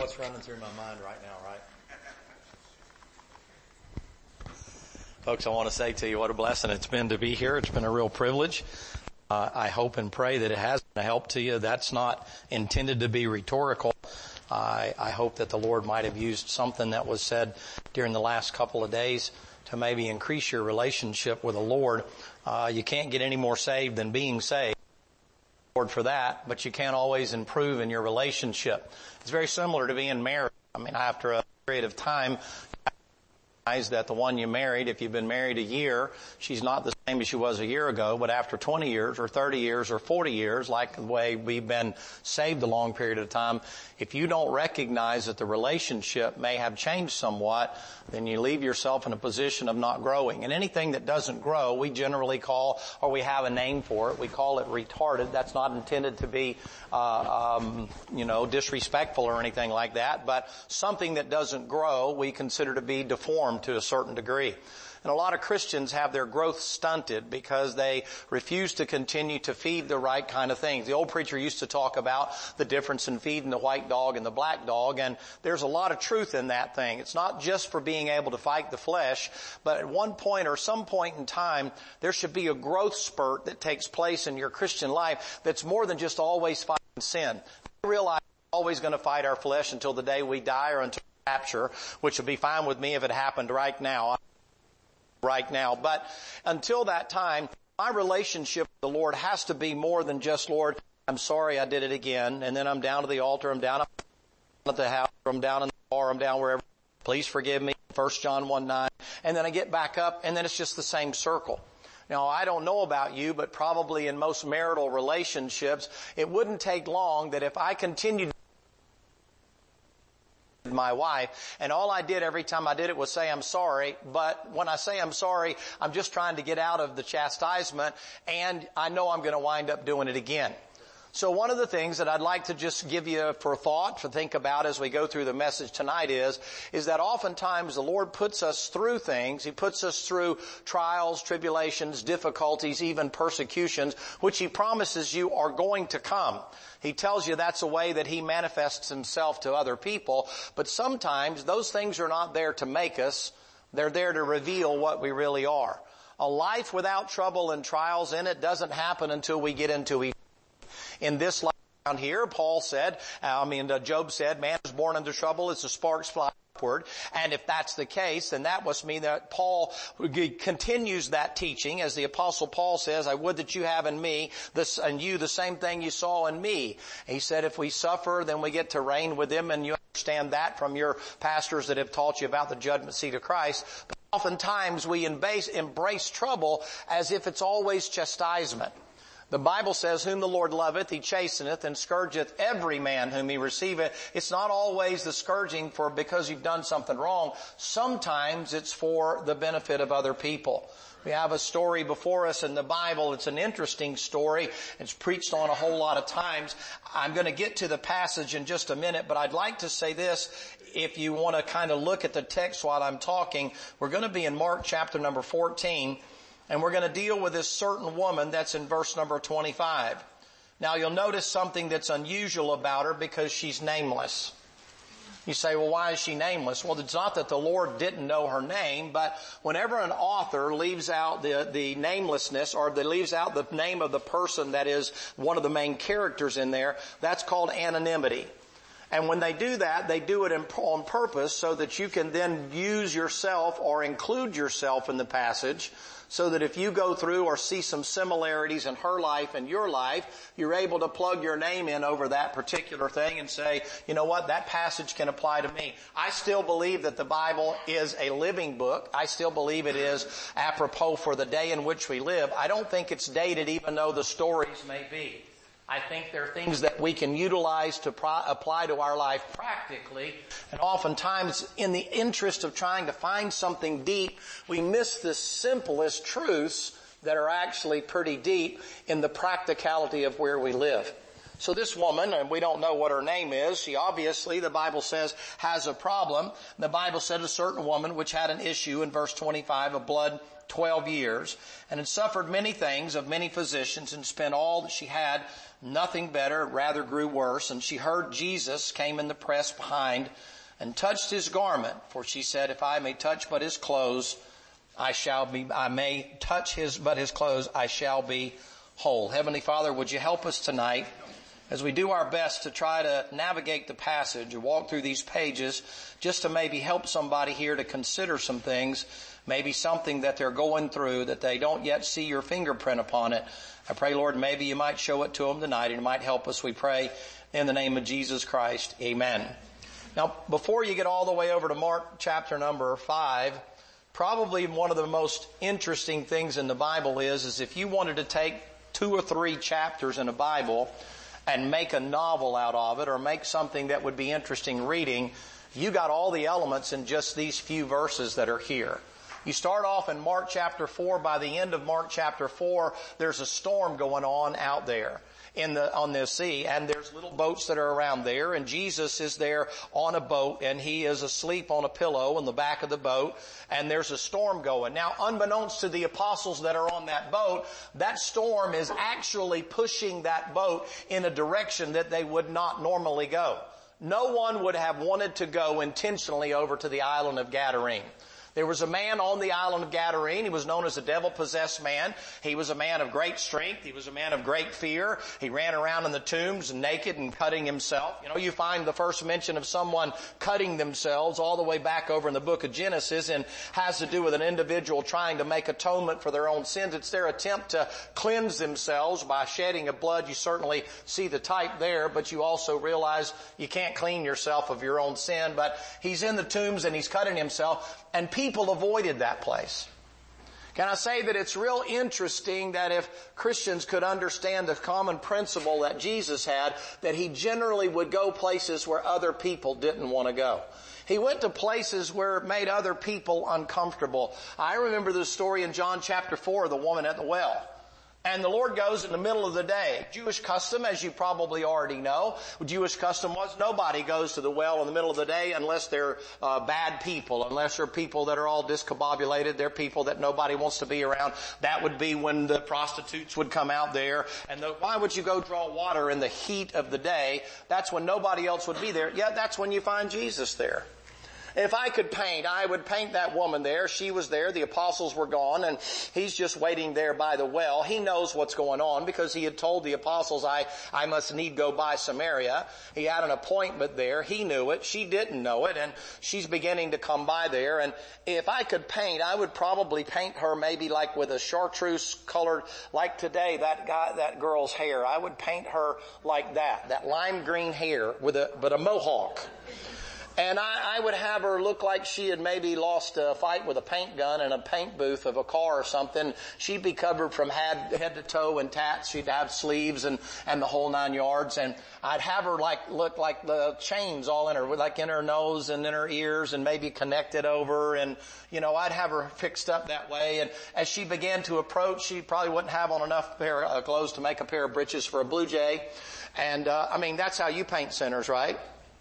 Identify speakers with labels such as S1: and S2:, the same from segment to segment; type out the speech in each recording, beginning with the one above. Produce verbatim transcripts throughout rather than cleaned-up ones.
S1: what's running through my mind right now, right? Folks, I want to say to you what a blessing it's been to be here. It's been a real privilege. Uh, I hope and pray that it has been a help to you. That's not intended to be rhetorical. I, I hope that the Lord might have used something that was said during the last couple of days to maybe increase your relationship with the Lord. Uh, you can't get any more saved than being saved. Lord for that, but you can't always improve in your relationship. It's very similar to being married. I mean, after a period of time, that the one you married, if you've been married a year, she's not the same as she was a year ago, but after twenty years or thirty years or forty years, like the way we've been saved a long period of time, if you don't recognize that the relationship may have changed somewhat, then you leave yourself in a position of not growing. And anything that doesn't grow, we generally call, or we have a name for it, we call it retarded. That's not intended to be, uh, um, you know, disrespectful or anything like that, but something that doesn't grow, we consider to be deformed to a certain degree. And a lot of Christians have their growth stunted because they refuse to continue to feed the right kind of things. The old preacher used to talk about the difference in feeding the white dog and the black dog, and there's a lot of truth in that thing. It's not just for being able to fight the flesh, but at one point or some point in time, there should be a growth spurt that takes place in your Christian life that's more than just always fighting sin. We realize we're always going to fight our flesh until the day we die or until rapture, which would be fine with me if it happened right now. Right now. But until that time, my relationship with the Lord has to be more than just, Lord, I'm sorry I did it again. And then I'm down to the altar, I'm down at the house, I'm down in the bar, I'm down wherever. Please forgive me. First John one nine. And then I get back up and then it's just the same circle. Now, I don't know about you, but probably in most marital relationships, it wouldn't take long that if I continued my wife, and all I did every time I did it was say I'm sorry, but when I say I'm sorry, I'm just trying to get out of the chastisement, and I know I'm going to wind up doing it again. So one of the things that I'd like to just give you for thought, to think about as we go through the message tonight is, is that oftentimes the Lord puts us through things. He puts us through trials, tribulations, difficulties, even persecutions, which He promises you are going to come. He tells you that's a way that He manifests Himself to other people. But sometimes those things are not there to make us. They're there to reveal what we really are. A life without trouble and trials in it doesn't happen until we get into eternity. In this life down here, Paul said, I mean, Job said, man is born into trouble as the sparks fly upward. And if that's the case, then that must mean that Paul continues that teaching. As the Apostle Paul says, I would that you have in me, this, and you the same thing you saw in me. He said, if we suffer, then we get to reign with Him, and you understand that from your pastors that have taught you about the judgment seat of Christ. But oftentimes we embrace, embrace trouble as if it's always chastisement. The Bible says, whom the Lord loveth, He chasteneth, and scourgeth every man whom He receiveth. It's not always the scourging for because you've done something wrong. Sometimes it's for the benefit of other people. We have a story before us in the Bible. It's an interesting story. It's preached on a whole lot of times. I'm going to get to the passage in just a minute, but I'd like to say this. If you want to kind of look at the text while I'm talking, we're going to be in Mark chapter number fourteen. And we're going to deal with this certain woman that's in verse number twenty-five. Now you'll notice something that's unusual about her because she's nameless. You say, well, why is she nameless? Well, it's not that the Lord didn't know her name, but whenever an author leaves out the, the namelessness, or they leaves out the name of the person that is one of the main characters in there, that's called anonymity. And when they do that, they do it on purpose so that you can then use yourself or include yourself in the passage, so that if you go through or see some similarities in her life and your life, you're able to plug your name in over that particular thing and say, you know what, that passage can apply to me. I still believe that the Bible is a living book. I still believe it is apropos for the day in which we live. I don't think it's dated, even though the stories may be. I think there are things that we can utilize to pro- apply to our life practically. And oftentimes, in the interest of trying to find something deep, we miss the simplest truths that are actually pretty deep in the practicality of where we live. So this woman, and we don't know what her name is, she obviously, the Bible says, has a problem. The Bible said a certain woman which had an issue in verse twenty-five of blood twelve years, and had suffered many things of many physicians, and spent all that she had, nothing better, rather grew worse. And she heard Jesus came in the press behind, and touched his garment. For she said, if I may touch but his clothes, I shall be, I may touch his, but his clothes, I shall be whole. Heavenly Father, would you help us tonight as we do our best to try to navigate the passage and walk through these pages, just to maybe help somebody here to consider some things, maybe something that they're going through that they don't yet see your fingerprint upon it. I pray, Lord, maybe you might show it to them tonight and it might help us. We pray in the name of Jesus Christ. Amen. Now, before you get all the way over to Mark chapter number five, probably one of the most interesting things in the Bible is, is if you wanted to take two or three chapters in a Bible and make a novel out of it, or make something that would be interesting reading, you got all the elements in just these few verses that are here. You start off in Mark chapter four. By the end of Mark chapter four, there's a storm going on out there in the, on the sea, and there's little boats that are around there, and Jesus is there on a boat, and he is asleep on a pillow in the back of the boat, and there's a storm going. Now, unbeknownst to the apostles that are on that boat, that storm is actually pushing that boat in a direction that they would not normally go. No one would have wanted to go intentionally over to the island of Gadarene. There was a man on the island of Gadarene. He was known as a devil-possessed man. He was a man of great strength. He was a man of great fear. He ran around in the tombs naked and cutting himself. You know, you find the first mention of someone cutting themselves all the way back over in the book of Genesis, and has to do with an individual trying to make atonement for their own sins. It's their attempt to cleanse themselves by shedding of blood. You certainly see the type there, but you also realize you can't clean yourself of your own sin. But he's in the tombs and he's cutting himself, and people avoided that place. Can I say that it's real interesting that if Christians could understand the common principle that Jesus had, that he generally would go places where other people didn't want to go. He went to places where it made other people uncomfortable. I remember the story in John chapter four of the woman at the well. And the Lord goes in the middle of the day. Jewish custom, as you probably already know, Jewish custom was nobody goes to the well in the middle of the day unless they're uh, bad people, unless they're people that are all discombobulated. They're people that nobody wants to be around. That would be when the prostitutes would come out there. And the, why would you go draw water in the heat of the day? That's when nobody else would be there. Yet that's when you find Jesus there. If I could paint, I would paint that woman there. She was there. The apostles were gone, and he's just waiting there by the well. He knows what's going on because he had told the apostles, I, I must need go by Samaria. He had an appointment there. He knew it. She didn't know it, and she's beginning to come by there. And if I could paint, I would probably paint her maybe like with a chartreuse colored, like today, that guy, that girl's hair. I would paint her like that, that lime green hair with a, but a mohawk. And I, I would have her look like she had maybe lost a fight with a paint gun in a paint booth of a car or something. She'd be covered from head, head to toe in tats. She'd have sleeves and, and the whole nine yards. And I'd have her like, look like the chains all in her, like in her nose and in her ears and maybe connected over. And, you know, I'd have her fixed up that way. And as she began to approach, she probably wouldn't have on enough pair of clothes to make a pair of breeches for a blue jay. And, uh, I mean, that's how you paint sinners, right?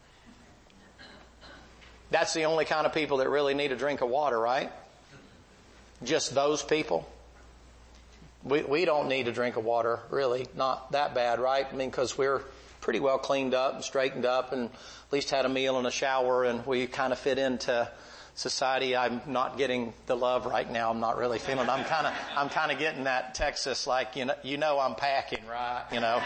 S1: That's the only kind of people that really need a drink of water, right? Just those people. We we don't need a drink of water, really. Not that bad, right? I mean, because we're pretty well cleaned up and straightened up and at least had a meal and a shower, and we kind of fit into society. I'm not getting the love right now. I'm not really feeling. I'm kind of I'm kind of getting that Texas, like, you know, you know I'm packing, right? You know.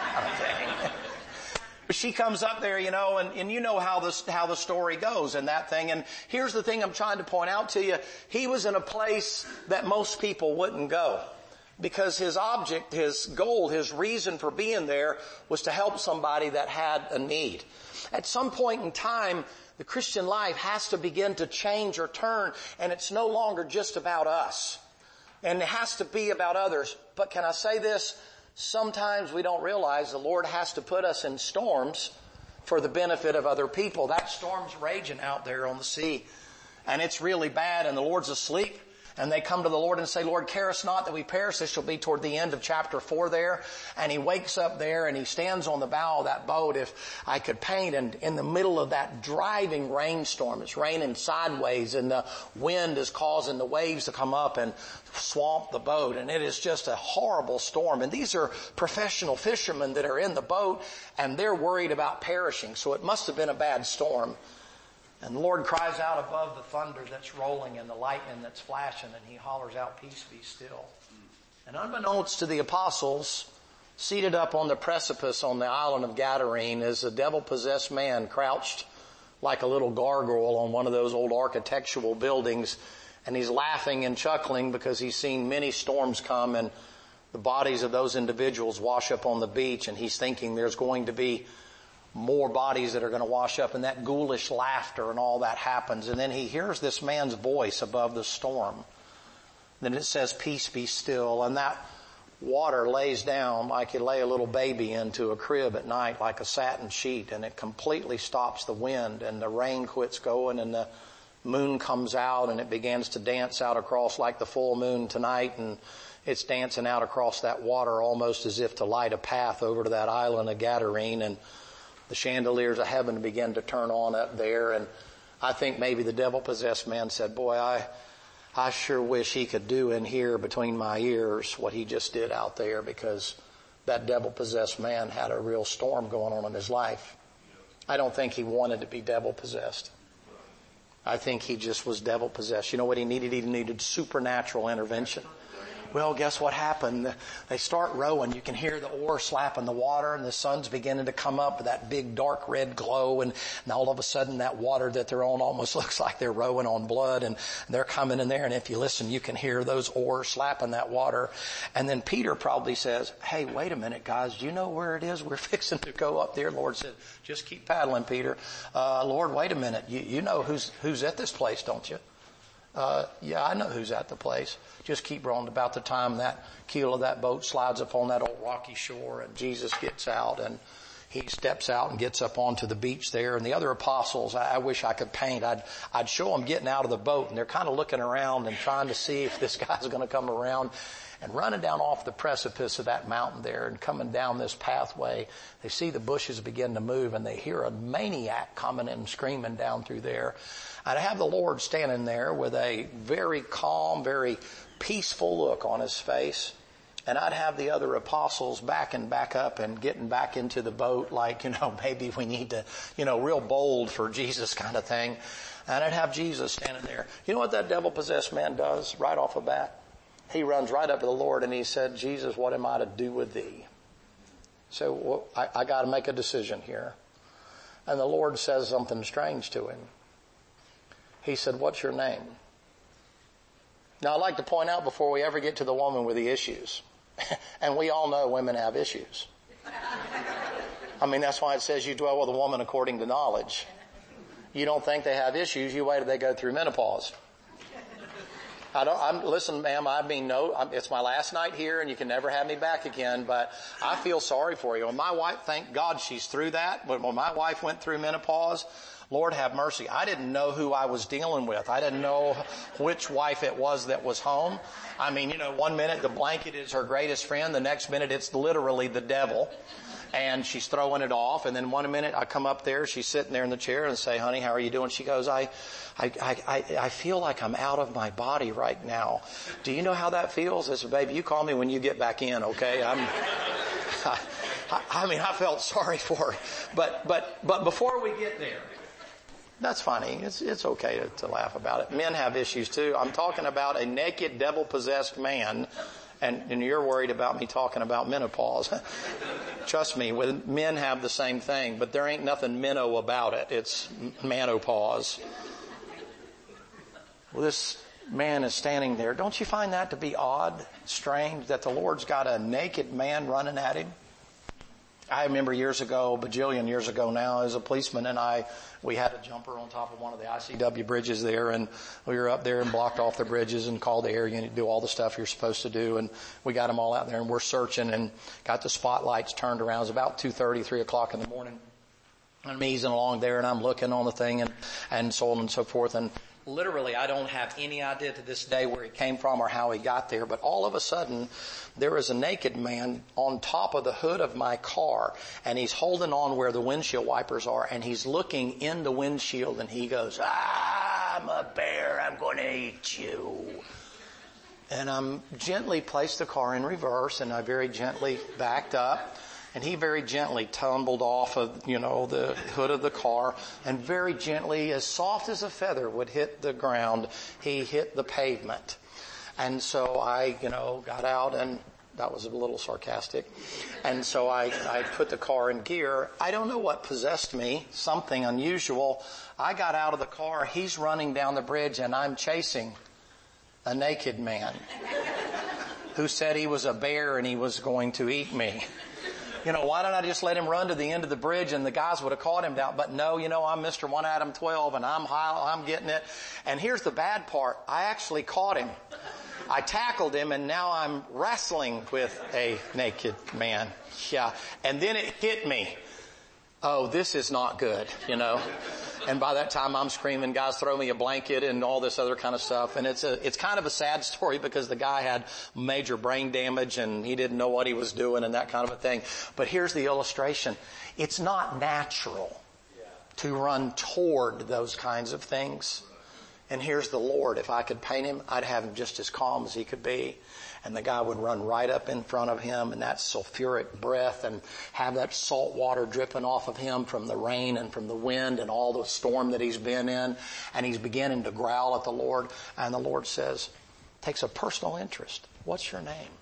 S1: She comes up there, you know, and, and you know how this, how the story goes and that thing. And here's the thing I'm trying to point out to you. He was in a place that most people wouldn't go because his object, his goal, his reason for being there was to help somebody that had a need. At some point in time, the Christian life has to begin to change or turn, and it's no longer just about us. And it has to be about others. But can I say this? Sometimes we don't realize the Lord has to put us in storms for the benefit of other people. That storm's raging out there on the sea, and it's really bad, and the Lord's asleep. And they come to the Lord and say, Lord, care us not that we perish. This shall be toward the end of chapter four there. And he wakes up there and he stands on the bow of that boat. If I could paint, and in the middle of that driving rainstorm, it's raining sideways and the wind is causing the waves to come up and swamp the boat. And it is just a horrible storm. And these are professional fishermen that are in the boat and they're worried about perishing. So it must have been a bad storm. And the Lord cries out above the thunder that's rolling and the lightning that's flashing, and he hollers out, peace be still. And unbeknownst to the apostles, seated up on the precipice on the island of Gadarene is a devil-possessed man crouched like a little gargoyle on one of those old architectural buildings. And he's laughing and chuckling because he's seen many storms come and the bodies of those individuals wash up on the beach, and he's thinking there's going to be more bodies that are going to wash up, and that ghoulish laughter and all that happens. And then he hears this man's voice above the storm. Then it says, peace be still. And that water lays down like you lay a little baby into a crib at night, like a satin sheet, and it completely stops the wind, and the rain quits going, and the moon comes out, and it begins to dance out across like the full moon tonight, and it's dancing out across that water almost as if to light a path over to that island of Gadarene. And the chandeliers of heaven began to turn on up there. And I think maybe the devil-possessed man said, boy, I I sure wish he could do in here between my ears what he just did out there, because that devil-possessed man had a real storm going on in his life. I don't think he wanted to be devil-possessed. I think he just was devil-possessed. You know what he needed? He needed supernatural intervention. Well, guess what happened? They start rowing. You can hear the oar slapping the water, and the sun's beginning to come up with that big dark red glow. And, and all of a sudden that water that they're on almost looks like they're rowing on blood, and they're coming in there. And if you listen, you can hear those oars slapping that water. And then Peter probably says, hey, wait a minute, guys. Do you know where it is? We're fixing to go up there. Lord said, just keep paddling, Peter. Uh, Lord, wait a minute. You, you know who's, who's at this place, don't you? Uh, yeah, I know who's at the place. Just keep rowing. About the time that keel of that boat slides up on that old rocky shore, and Jesus gets out and he steps out and gets up onto the beach there. And the other apostles, I, I wish I could paint. I'd, I'd show them getting out of the boat, and they're kind of looking around and trying to see if this guy's going to come around. And running down off the precipice of that mountain there and coming down this pathway, they see the bushes begin to move, and they hear a maniac coming and screaming down through there. I'd have the Lord standing there with a very calm, very peaceful look on his face. And I'd have the other apostles backing back up and getting back into the boat like, you know, maybe we need to, you know, real bold for Jesus kind of thing. And I'd have Jesus standing there. You know what that devil-possessed man does right off the bat? He runs right up to the Lord and he said, Jesus, what am I to do with thee? So well, I, I got to make a decision here. And the Lord says something strange to him. He said, what's your name? Now, I'd like to point out before we ever get to the woman with the issues, and we all know women have issues. I mean, that's why it says you dwell with a woman according to knowledge. You don't think they have issues, you wait till they go through menopause. I don't, I'm, listen, ma'am, I mean, no, I'm, it's my last night here and you can never have me back again, but I feel sorry for you. When my wife, thank God she's through that, but when my wife went through menopause, Lord have mercy. I didn't know who I was dealing with. I didn't know which wife it was that was home. I mean, you know, one minute the blanket is her greatest friend. The next minute it's literally the devil. And she's throwing it off. And then one minute I come up there, she's sitting there in the chair and say, honey, how are you doing? She goes, I, I, I, I feel like I'm out of my body right now. Do you know how that feels? I said, baby, you call me when you get back in, okay? I'm, I, I mean, I felt sorry for her. But, but, but before we get there, that's funny. It's, it's okay to, to laugh about it. Men have issues too. I'm talking about a naked, devil-possessed man. And, and you're worried about me talking about menopause. Trust me, with men have the same thing, but there ain't nothing minnow about it. It's manopause. Well, this man is standing there. Don't you find that to be odd, strange, that the Lord's got a naked man running at him? I remember years ago, bajillion years ago now, as a policeman and I, we had a jumper on top of one of the I C W bridges there, and we were up there and blocked off the bridges and called the air unit, do all the stuff you're supposed to do, and we got them all out there and we're searching and got the spotlights turned around. It was about two thirty, three o'clock in the morning. I'm easing along there and I'm looking on the thing and, and so on and so forth. And literally, I don't have any idea to this day where he came from or how he got there. But all of a sudden, there is a naked man on top of the hood of my car. And he's holding on where the windshield wipers are. And he's looking in the windshield and he goes, ah, I'm a bear. I'm going to eat you. And I'm gently placed the car in reverse and I very gently backed up. And he very gently tumbled off of, you know, the hood of the car and very gently, as soft as a feather would hit the ground, he hit the pavement. And so I, you know, got out and that was a little sarcastic. And so I, I put the car in gear. I don't know what possessed me, something unusual. I got out of the car. He's running down the bridge and I'm chasing a naked man who said he was a bear and he was going to eat me. You know, why don't I just let him run to the end of the bridge and the guys would have caught him down? But no, you know, I'm Mister One Adam twelve and I'm high, I'm getting it. And here's the bad part. I actually caught him. I tackled him and now I'm wrestling with a naked man. Yeah. And then it hit me. Oh, this is not good, you know. And by that time I'm screaming, guys, throw me a blanket and all this other kind of stuff. And it's a, it's kind of a sad story because the guy had major brain damage and he didn't know what he was doing and that kind of a thing. But here's the illustration. It's not natural to run toward those kinds of things. And here's the Lord. If I could paint him, I'd have him just as calm as he could be. And the guy would run right up in front of him and that sulfuric breath and have that salt water dripping off of him from the rain and from the wind and all the storm that he's been in. And he's beginning to growl at the Lord. And the Lord says, takes a personal interest. What's your name?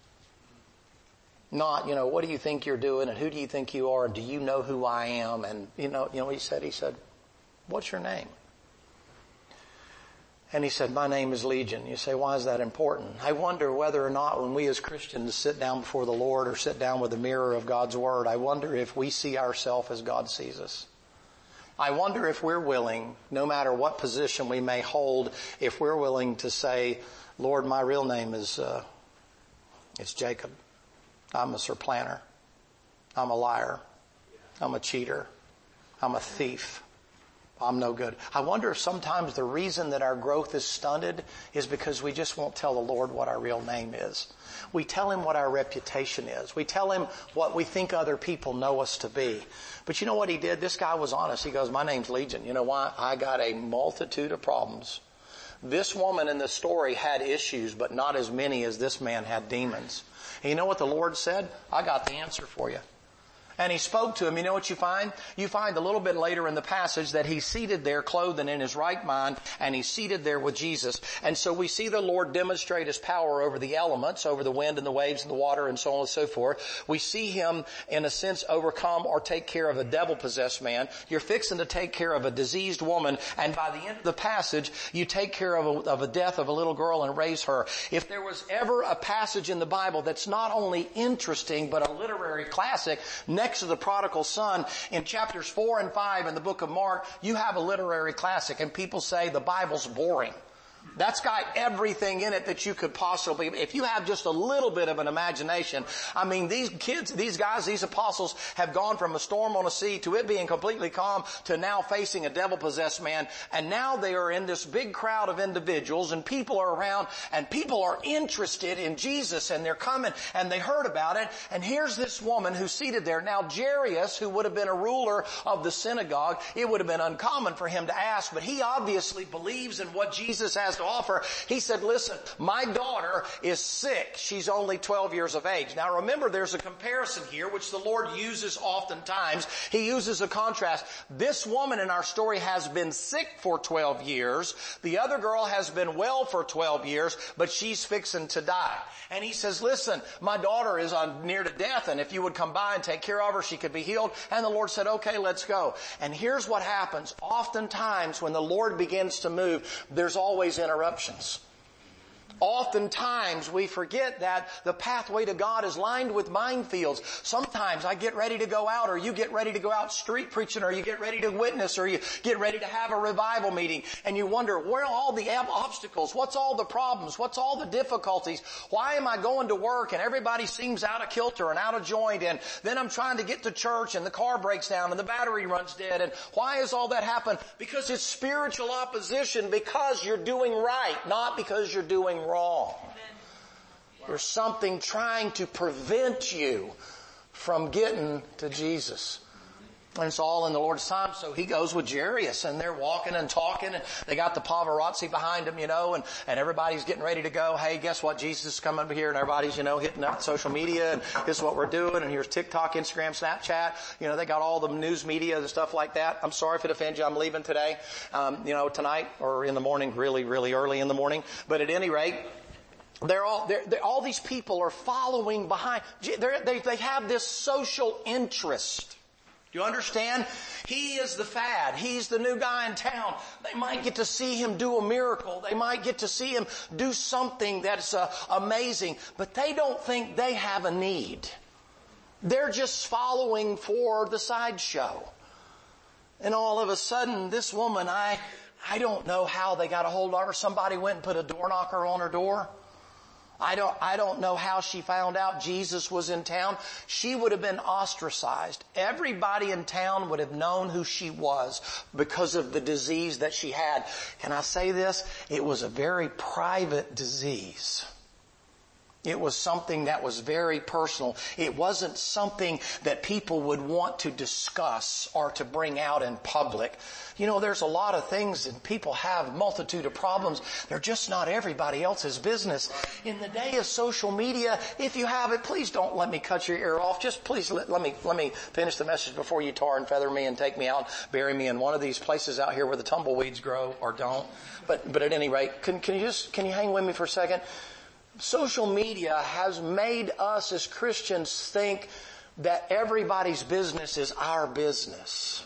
S1: Not, you know, what do you think you're doing and who do you think you are and do you know who I am? And you know, you know what he said? He said, what's your name? And he said, my name is Legion. You say, why is that important? I wonder whether or not when we as Christians sit down before the Lord or sit down with the mirror of God's Word, I wonder if we see ourselves as God sees us. I wonder if we're willing, no matter what position we may hold, if we're willing to say, Lord, my real name is, uh, it's Jacob. I'm a surplanter. I'm a liar. I'm a cheater. I'm a thief. I'm no good. I wonder if sometimes the reason that our growth is stunted is because we just won't tell the Lord what our real name is. We tell him what our reputation is. We tell him what we think other people know us to be. But you know what he did? This guy was honest. He goes, my name's Legion. You know why? I got a multitude of problems. This woman in the story had issues, but not as many as this man had demons. And you know what the Lord said? I got the answer for you. And he spoke to him. You know what you find? You find a little bit later in the passage that he's seated there clothed and in his right mind, and he's seated there with Jesus. And so we see the Lord demonstrate his power over the elements, over the wind and the waves and the water and so on and so forth. We see him, in a sense, overcome or take care of a devil-possessed man. You're fixing to take care of a diseased woman, and by the end of the passage, you take care of a, of a death of a little girl and raise her. If there was ever a passage in the Bible that's not only interesting, but a literary classic, next to the prodigal son, in chapters four and five in the book of Mark, you have a literary classic, and people say the Bible's boring. That's got everything in it that you could possibly, if you have just a little bit of an imagination. I mean, these kids, these guys, these apostles have gone from a storm on a sea to it being completely calm to now facing a devil-possessed man. And now they are in this big crowd of individuals and people are around and people are interested in Jesus and they're coming and they heard about it. And here's this woman who's seated there. Now Jairus, who would have been a ruler of the synagogue, it would have been uncommon for him to ask, but he obviously believes in what Jesus has to offer. He said, listen, my daughter is sick. She's only twelve years of age. Now remember, there's a comparison here, which the Lord uses oftentimes. He uses a contrast. This woman in our story has been sick for twelve years. The other girl has been well for twelve years, but she's fixing to die. And he says, listen, my daughter is on near to death, and if you would come by and take care of her, she could be healed. And the Lord said, okay, let's go. And here's what happens. Oftentimes when the Lord begins to move, there's always interruptions. Oftentimes we forget that the pathway to God is lined with minefields. Sometimes I get ready to go out, or you get ready to go out street preaching, or you get ready to witness, or you get ready to have a revival meeting, and you wonder, where are all the obstacles? What's all the problems? What's all the difficulties? Why am I going to work and everybody seems out of kilter and out of joint, and then I'm trying to get to church and the car breaks down and the battery runs dead, and why has all that happened? Because it's spiritual opposition, because you're doing right, not because you're doing wrong. There's something trying to prevent you from getting to Jesus. And it's all in the Lord's time. So he goes with Jairus, and they're walking and talking, and they got the paparazzi behind them, you know, and, and everybody's getting ready to go. Hey, guess what? Jesus is coming up here, and everybody's, you know, hitting up social media, and this is what we're doing, and here's TikTok, Instagram, Snapchat. You know, they got all the news media and stuff like that. I'm sorry if it offends you. I'm leaving today, um, you know, tonight or in the morning, really, really early in the morning. But at any rate, They're all, they're, they're, all these people are following behind. They're, they, they have this social interest. Do you understand? He is the fad. He's the new guy in town. They might get to see him do a miracle. They might get to see him do something that's uh, amazing. But they don't think they have a need. They're just following for the sideshow. And all of a sudden, this woman, I, I don't know how they got a hold of her. Somebody went and put a door knocker on her door. I don't, I don't know how she found out Jesus was in town. She would have been ostracized. Everybody in town would have known who she was because of the disease that she had. Can I say this? It was a very private disease. It was something that was very personal. It wasn't something that people would want to discuss or to bring out in public. You know, there's a lot of things and people have a multitude of problems. They're just not everybody else's business. In the day of social media, if you have it, please don't let me cut your ear off. Just please let, let me let me finish the message before you tar and feather me and take me out, bury me in one of these places out here where the tumbleweeds grow, or don't. But but at any rate, can can you just can you hang with me for a second? Social media has made us as Christians think that everybody's business is our business.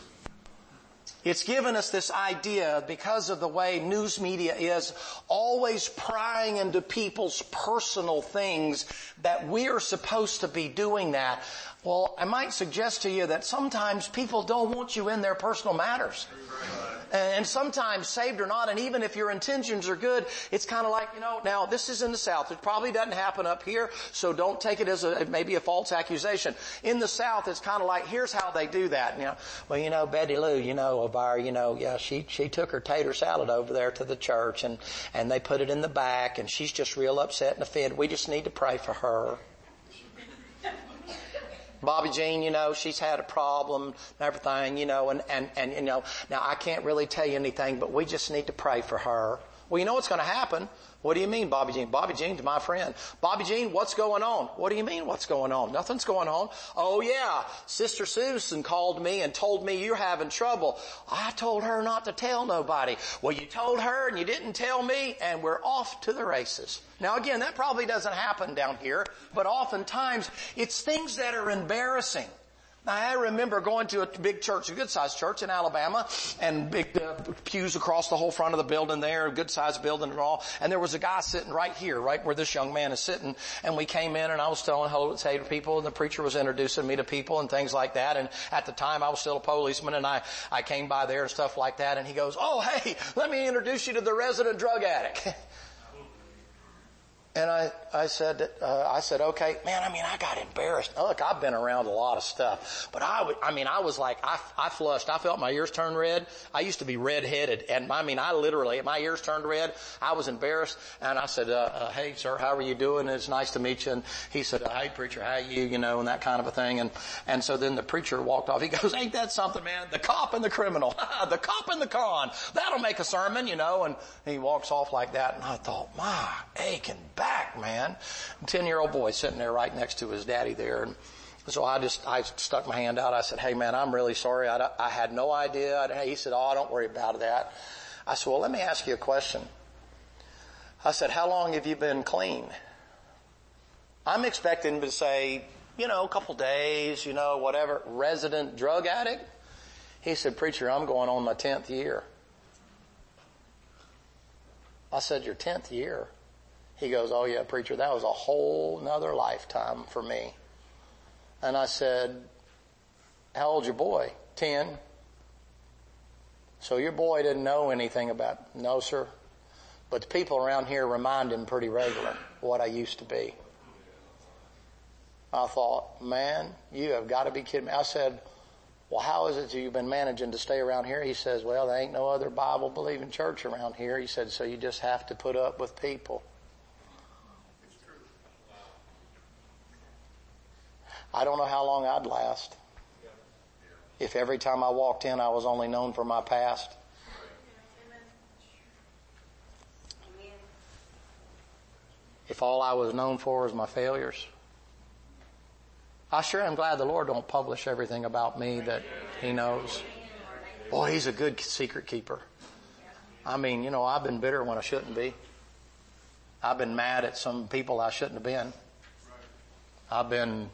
S1: It's given us this idea, because of the way news media is, always prying into people's personal things, that we are supposed to be doing that. Well, I might suggest to you that sometimes people don't want you in their personal matters. And sometimes, saved or not, and even if your intentions are good, it's kind of like, you know, now this is in the South. It probably doesn't happen up here, so don't take it as a maybe a false accusation. In the South, it's kind of like, here's how they do that. You know, well, you know, Betty Lou, you know, of our, you know, yeah, she she took her tater salad over there to the church, and and they put it in the back, and she's just real upset and offended. We just need to pray for her. Bobby Jean, you know, she's had a problem and everything, you know, and, and, and, you know, now I can't really tell you anything, but we just need to pray for her. Well, you know what's going to happen. What do you mean, Bobby Jean? Bobby Jean's my friend. Bobby Jean, what's going on? What do you mean, what's going on? Nothing's going on. Oh yeah, Sister Susan called me and told me you're having trouble. I told her not to tell nobody. Well, you told her and you didn't tell me, and we're off to the races. Now again, that probably doesn't happen down here, but oftentimes it's things that are embarrassing. Now, I remember going to a big church, a good-sized church in Alabama, and big uh, pews across the whole front of the building there, a good-sized building and all. And there was a guy sitting right here, right where this young man is sitting. And we came in, and I was telling hello to people, and the preacher was introducing me to people and things like that. And at the time, I was still a policeman, and I, I came by there and stuff like that. And he goes, "Oh, hey, let me introduce you to the resident drug addict." And I, I said, uh, I said, okay, man, I mean, I got embarrassed. Look, I've been around a lot of stuff, but I would, I mean, I was like, I, I flushed. I felt my ears turn red. I used to be red-headed. And I mean, I literally, my ears turned red. I was embarrassed. And I said, uh, uh hey, sir, how are you doing? It's nice to meet you. And he said, uh, hey, preacher, how are you? You know, and that kind of a thing. And, and so then the preacher walked off. He goes, ain't that something, man? The cop and the criminal. The cop and the con. That'll make a sermon, you know. And he walks off like that. And I thought, my aching back, man. Ten-year-old boy sitting there right next to his daddy there. And so I just, I stuck my hand out. I said, hey, man, I'm really sorry. I, I had no idea. I, he said, oh, don't worry about that. I said, well, let me ask you a question. I said, how long have you been clean? I'm expecting him to say, you know, a couple days, you know, whatever. Resident drug addict? He said, preacher, I'm going on my tenth year. I said, your tenth year? He goes, oh yeah, preacher, that was a whole nother lifetime for me. And I said, how old's your boy? Ten. So your boy didn't know anything about, no sir. But the people around here remind him pretty regular what I used to be. I thought, man, you have got to be kidding me. I said, well, how is it that you've been managing to stay around here? He says, well, there ain't no other Bible-believing church around here. He said, so you just have to put up with people. I don't know how long I'd last if every time I walked in I was only known for my past. If all I was known for was my failures. I sure am glad the Lord don't publish everything about me that He knows. Boy, He's a good secret keeper. I mean, you know, I've been bitter when I shouldn't be. I've been mad at some people I shouldn't have been. I've been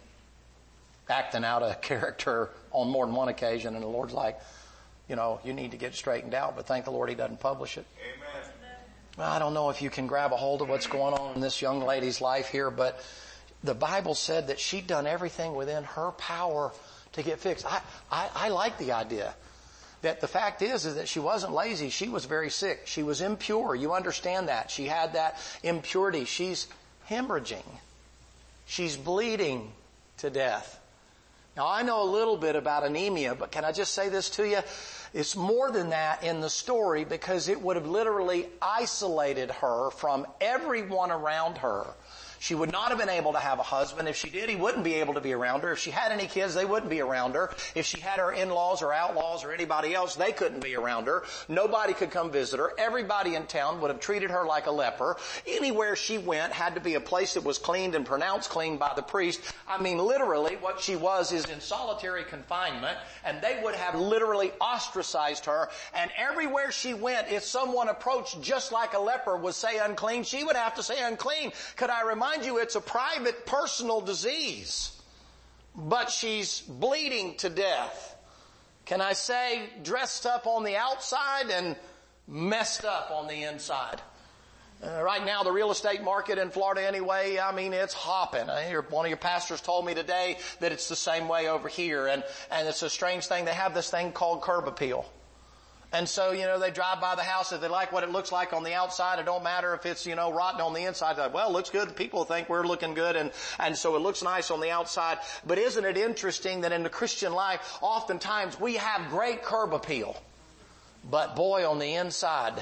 S1: acting out a character on more than one occasion, and the Lord's like, you know, you need to get straightened out, but thank the Lord He doesn't publish it. Amen. Well, I don't know if you can grab a hold of what's going on in this young lady's life here, but the Bible said that she'd done everything within her power to get fixed. I, I, I like the idea that the fact is, is that she wasn't lazy. She was very sick. She was impure. You understand that. She had that impurity. She's hemorrhaging. She's bleeding to death. Now, I know a little bit about anemia, but can I just say this to you? It's more than that in the story, because it would have literally isolated her from everyone around her. She would not have been able to have a husband. If she did, he wouldn't be able to be around her. If she had any kids, they wouldn't be around her. If she had her in-laws or outlaws or anybody else, they couldn't be around her. Nobody could come visit her. Everybody in town would have treated her like a leper. Anywhere she went had to be a place that was cleaned and pronounced clean by the priest. I mean, literally, what she was is in solitary confinement, and they would have literally ostracized her. And everywhere she went, if someone approached just like a leper would say unclean, she would have to say unclean. Could I remind you, it's a private, personal disease. But she's bleeding to death. Can I say dressed up on the outside and messed up on the inside? Uh, right now, the real estate market in Florida anyway, I mean, it's hopping. I hear one of your pastors told me today that it's the same way over here. And, and it's a strange thing. They have this thing called curb appeal. And so, you know, they drive by the house. If they like what it looks like on the outside, it don't matter if it's, you know, rotten on the inside. They're like, well, it looks good. People think we're looking good. And, and so it looks nice on the outside. But isn't it interesting that in the Christian life, oftentimes we have great curb appeal. But boy, on the inside,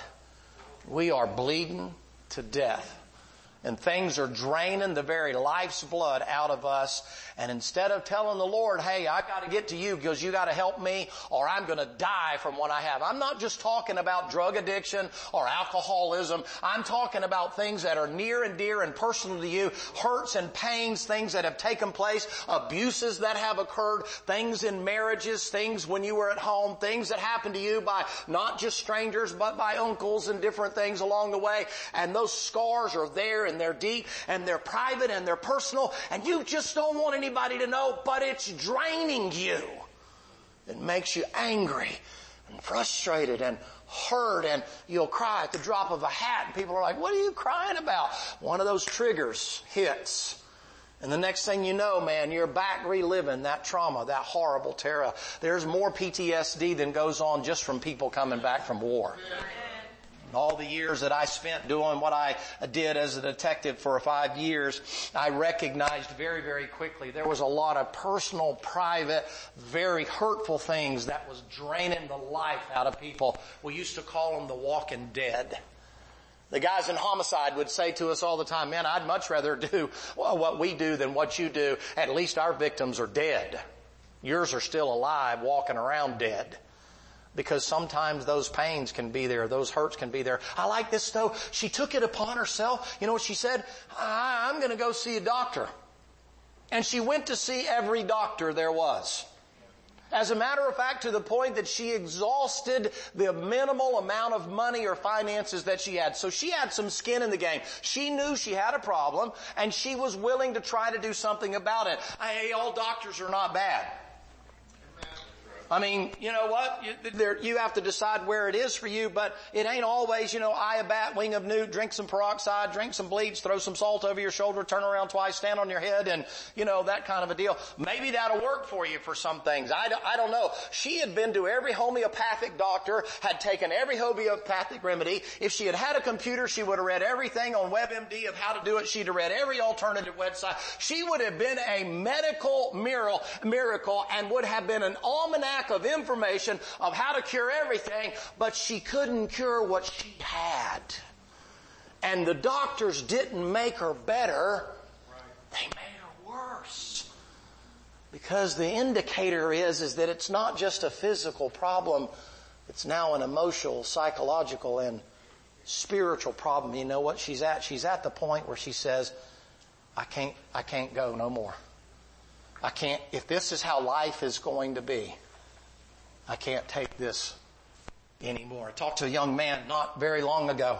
S1: we are bleeding to death. And things are draining the very life's blood out of us. And instead of telling the Lord, hey, I got to get to you because you got to help me or I'm going to die from what I have. I'm not just talking about drug addiction or alcoholism. I'm talking about things that are near and dear and personal to you, hurts and pains, things that have taken place, abuses that have occurred, things in marriages, things when you were at home, things that happened to you by not just strangers but by uncles and different things along the way. And those scars are there and they're deep and they're private and they're personal and you just don't want anybody to know, but it's draining you. It makes you angry and frustrated and hurt, and you'll cry at the drop of a hat and people are like, what are you crying about? One of those triggers hits. And the next thing you know, man, you're back reliving that trauma, that horrible terror. There's more P T S D than goes on just from people coming back from war. All the years that I spent doing what I did as a detective for five years, I recognized very, very quickly there was a lot of personal, private, very hurtful things that was draining the life out of people. We used to call them the walking dead. The guys in homicide would say to us all the time, man, I'd much rather do what we do than what you do. At least our victims are dead. Yours are still alive, walking around dead. Because sometimes those pains can be there. Those hurts can be there. I like this though. She took it upon herself. You know what she said? I'm going to go see a doctor. And she went to see every doctor there was. As a matter of fact, to the point that she exhausted the minimal amount of money or finances that she had. So she had some skin in the game. She knew she had a problem and she was willing to try to do something about it. Hey, all doctors are not bad. I mean, you know what? You, there, you have to decide where it is for you, but it ain't always, you know, eye of bat, wing of newt, drink some peroxide, drink some bleach, throw some salt over your shoulder, turn around twice, stand on your head, and, you know, that kind of a deal. Maybe that'll work for you for some things. I, I don't know. She had been to every homeopathic doctor, had taken every homeopathic remedy. If she had had a computer, she would have read everything on WebMD of how to do it. She'd have read every alternative website. She would have been a medical miracle, miracle and would have been an almanac of information of how to cure everything, but she couldn't cure what she had. And the doctors didn't make her better. They made her worse. Because the indicator is, is that it's not just a physical problem. It's now an emotional, psychological, and spiritual problem. You know what she's at? She's at the point where she says, I can't, I can't go no more. I can't, if this is how life is going to be, I can't take this anymore. I talked to a young man not very long ago,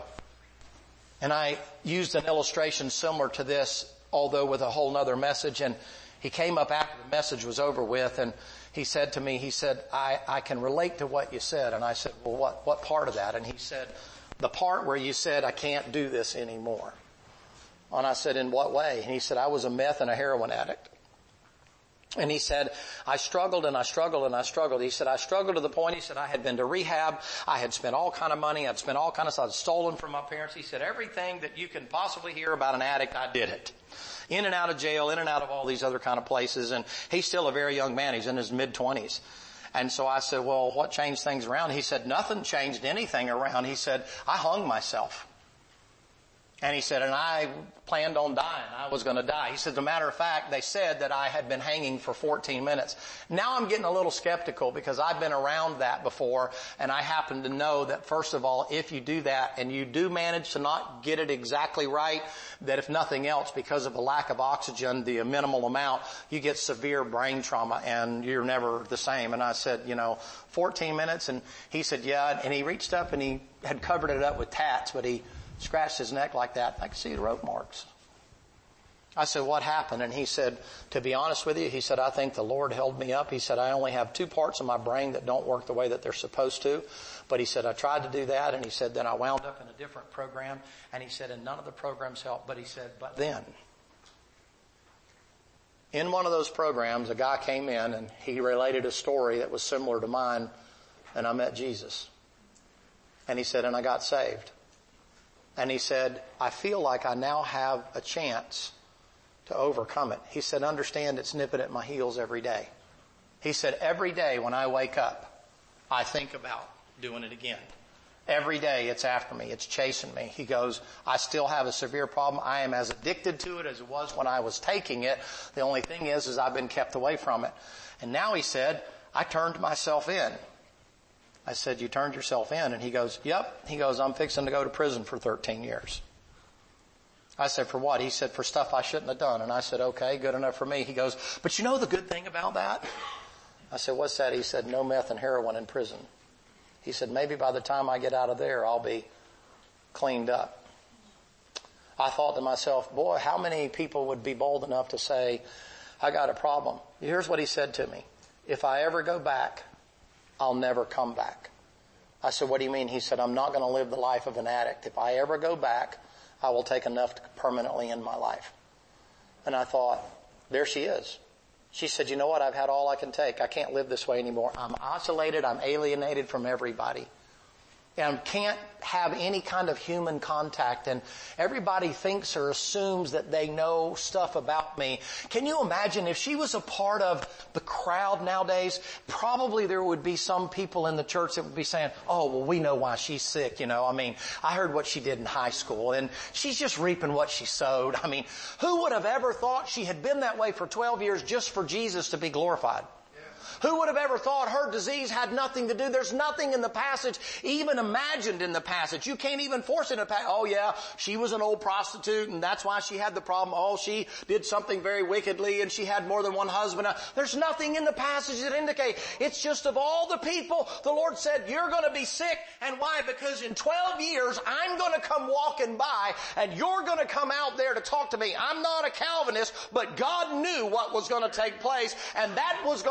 S1: and I used an illustration similar to this, although with a whole nother message, and he came up after the message was over with, and he said to me, he said, I, I can relate to what you said. And I said, well, what, what part of that? And he said, the part where you said, I can't do this anymore. And I said, in what way? And he said, I was a meth and a heroin addict. And he said, I struggled and I struggled and I struggled. He said, I struggled to the point, he said, I had been to rehab. I had spent all kind of money. I'd spent all kind of stuff. I'd stolen from my parents. He said, everything that you can possibly hear about an addict, I did it. In and out of jail, in and out of all these other kind of places. And he's still a very young man. He's in his mid-twenties. And so I said, well, what changed things around? He said, nothing changed anything around. He said, I hung myself. And he said, and I planned on dying. I was going to die. He said, as a matter of fact, they said that I had been hanging for fourteen minutes. Now I'm getting a little skeptical because I've been around that before, and I happen to know that, first of all, if you do that and you do manage to not get it exactly right, that if nothing else, because of a lack of oxygen, the minimal amount, you get severe brain trauma and you're never the same. And I said, you know, fourteen minutes? And he said, yeah. And he reached up and he had covered it up with tats, but he scratched his neck like that. I could see the rope marks. I said, what happened? And he said, to be honest with you, he said, I think the Lord held me up. He said, I only have two parts of my brain that don't work the way that they're supposed to. But he said, I tried to do that. And he said, then I wound up in a different program. And he said, and none of the programs helped. But he said, but then, in one of those programs, a guy came in and he related a story that was similar to mine. And I met Jesus. And he said, and I got saved. And he said, I feel like I now have a chance to overcome it. He said, understand it's nipping at my heels every day. He said, every day when I wake up, I think about doing it again. Every day it's after me. It's chasing me. He goes, I still have a severe problem. I am as addicted to it as it was when I was taking it. The only thing is, is I've been kept away from it. And now he said, I turned myself in. I said, you turned yourself in? And he goes, yep. He goes, I'm fixing to go to prison for thirteen years. I said, for what? He said, for stuff I shouldn't have done. And I said, okay, good enough for me. He goes, but you know the good thing about that? I said, what's that? He said, no meth and heroin in prison. He said, maybe by the time I get out of there, I'll be cleaned up. I thought to myself, boy, how many people would be bold enough to say, I got a problem? Here's what he said to me. If I ever go back, I'll never come back. I said, what do you mean? He said, I'm not going to live the life of an addict. If I ever go back, I will take enough to permanently end my life. And I thought, there she is. She said, you know what? I've had all I can take. I can't live this way anymore. I'm isolated. I'm alienated from everybody. And can't have any kind of human contact. And everybody thinks or assumes that they know stuff about me. Can you imagine if she was a part of the crowd nowadays? Probably there would be some people in the church that would be saying, oh, well, we know why she's sick. You know, I mean, I heard what she did in high school and she's just reaping what she sowed. I mean, who would have ever thought she had been that way for twelve years just for Jesus to be glorified? Who would have ever thought her disease had nothing to do? There's nothing in the passage even imagined in the passage. You can't even force it in a passage. Oh yeah, she was an old prostitute and that's why she had the problem. Oh, she did something very wickedly and she had more than one husband. There's nothing in the passage that indicate. It's just of all the people, the Lord said, you're going to be sick. And why? Because in twelve years, I'm going to come walking by and you're going to come out there to talk to me. I'm not a Calvinist, but God knew what was going to take place and that was going to elevate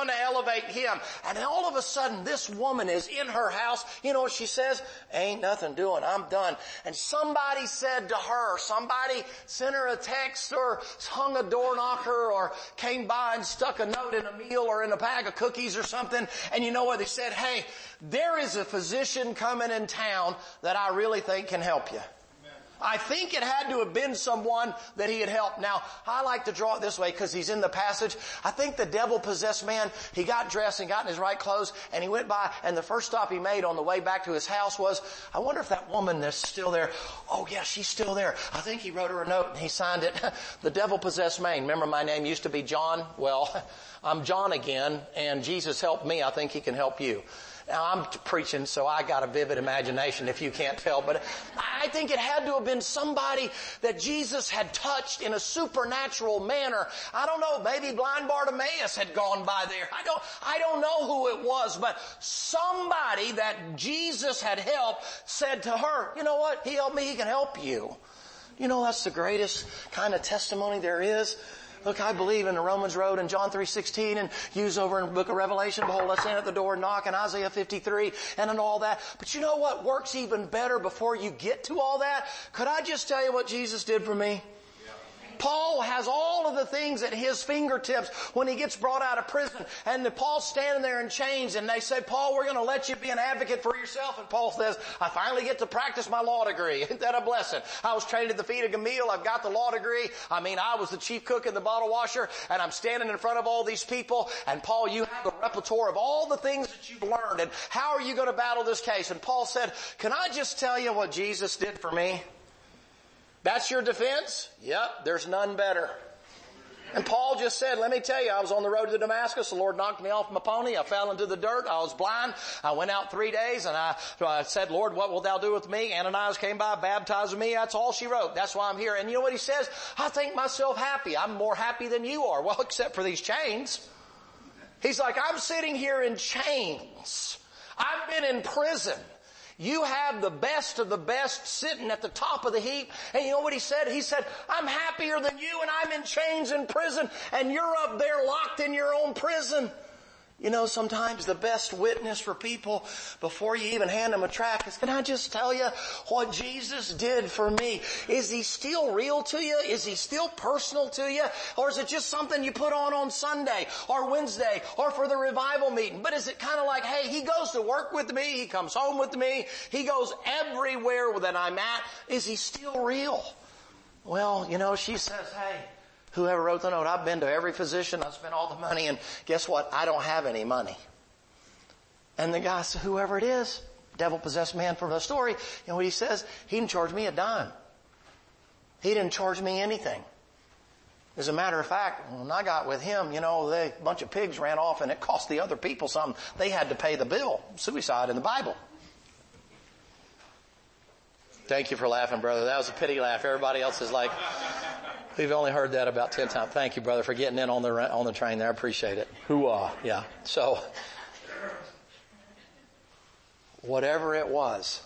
S1: elevate him. And then all of a sudden, this woman is in her house. You know what she says? Ain't nothing doing. I'm done. And somebody said to her, somebody sent her a text or hung a door knocker or came by and stuck a note in a meal or in a bag of cookies or something. And you know what? They said, hey, there is a physician coming in town that I really think can help you. I think it had to have been someone that he had helped. Now, I like to draw it this way because he's in the passage. I think the devil-possessed man, he got dressed and got in his right clothes and he went by, and the first stop he made on the way back to his house was, I wonder if that woman is still there. Oh yeah, she's still there. I think he wrote her a note and he signed it. The devil-possessed man. Remember, my name used to be John? Well, I'm John again, and Jesus helped me. I think he can help you. Now, I'm preaching, so I got a vivid imagination if you can't tell. But I think it had to have been somebody that Jesus had touched in a supernatural manner. I don't know, maybe blind Bartimaeus had gone by there. I don't, I don't know who it was, but somebody that Jesus had helped said to her, you know what? He helped me, he can help you. You know, that's the greatest kind of testimony there is. Look, I believe in the Romans road and John three sixteen and use over in the book of Revelation, behold, I stand at the door and knock, and Isaiah fifty-three and in all that. But you know what works even better before you get to all that? Could I just tell you what Jesus did for me? Paul has all of the things at his fingertips when he gets brought out of prison. And Paul's standing there in chains and they say, Paul, we're going to let you be an advocate for yourself. And Paul says, I finally get to practice my law degree. Isn't that a blessing? I was trained at the feet of Gamaliel. I've got the law degree. I mean, I was the chief cook and the bottle washer, and I'm standing in front of all these people. And Paul, you have a repertoire of all the things that you've learned. And how are you going to battle this case? And Paul said, can I just tell you what Jesus did for me? That's your defense? Yep, there's none better. And Paul just said, let me tell you, I was on the road to Damascus. The Lord knocked me off my pony. I fell into the dirt. I was blind. I went out three days and I, I said, Lord, what wilt thou do with me? Ananias came by, baptized me. That's all she wrote. That's why I'm here. And you know what he says? I think myself happy. I'm more happy than you are. Well, except for these chains. He's like, I'm sitting here in chains. I've been in prison. You have the best of the best sitting at the top of the heap. And you know what he said? He said, I'm happier than you, and I'm in chains in prison, and you're up there locked in your own prison. You know, sometimes the best witness for people before you even hand them a tract is, can I just tell you what Jesus did for me? Is he still real to you? Is he still personal to you? Or is it just something you put on on Sunday or Wednesday or for the revival meeting? But is it kind of like, hey, he goes to work with me. He comes home with me. He goes everywhere that I'm at. Is he still real? Well, you know, she says, hey, whoever wrote the note, I've been to every physician, I've spent all the money, and guess what? I don't have any money. And the guy said, whoever it is, devil-possessed man from the story, you know what he says? He didn't charge me a dime. He didn't charge me anything. As a matter of fact, when I got with him, you know, they, a bunch of pigs ran off and it cost the other people something. They had to pay the bill. Suicide in the Bible. Thank you for laughing, brother. That was a pity laugh. Everybody else is like, we've only heard that about ten times. Thank you, brother, for getting in on the on the train there. I appreciate it. Hoo-ah. Yeah. So, whatever it was,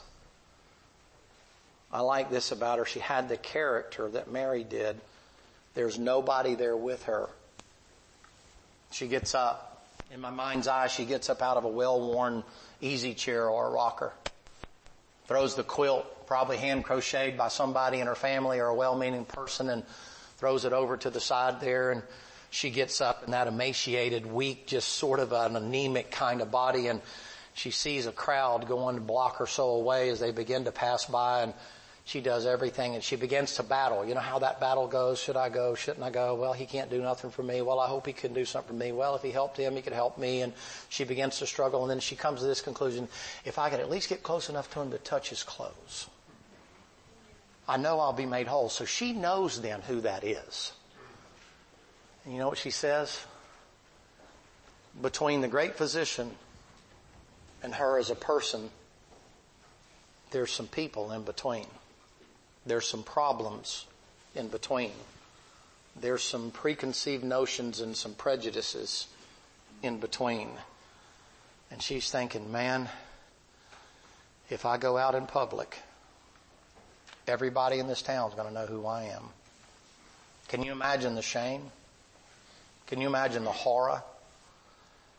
S1: I like this about her. She had the character that Mary did. There's nobody there with her. She gets up. In my mind's eye, she gets up out of a well-worn easy chair or a rocker. Throws the quilt, probably hand crocheted by somebody in her family or a well-meaning person, and throws it over to the side there, and she gets up in that emaciated, weak, just sort of an anemic kind of body, and she sees a crowd going to block her so away as they begin to pass by, and she does everything, and she begins to battle. You know how that battle goes? Should I go? Shouldn't I go? Well, he can't do nothing for me. Well, I hope he can do something for me. Well, if he helped him, he could help me. And she begins to struggle, and then she comes to this conclusion, if I could at least get close enough to him to touch his clothes, I know I'll be made whole. So she knows then who that is. And you know what she says? Between the great physician and her as a person, there's some people in between. There's some problems in between. There's some preconceived notions and some prejudices in between. And she's thinking, man, if I go out in public, everybody in this town is going to know who I am. Can you imagine the shame? Can you imagine the horror?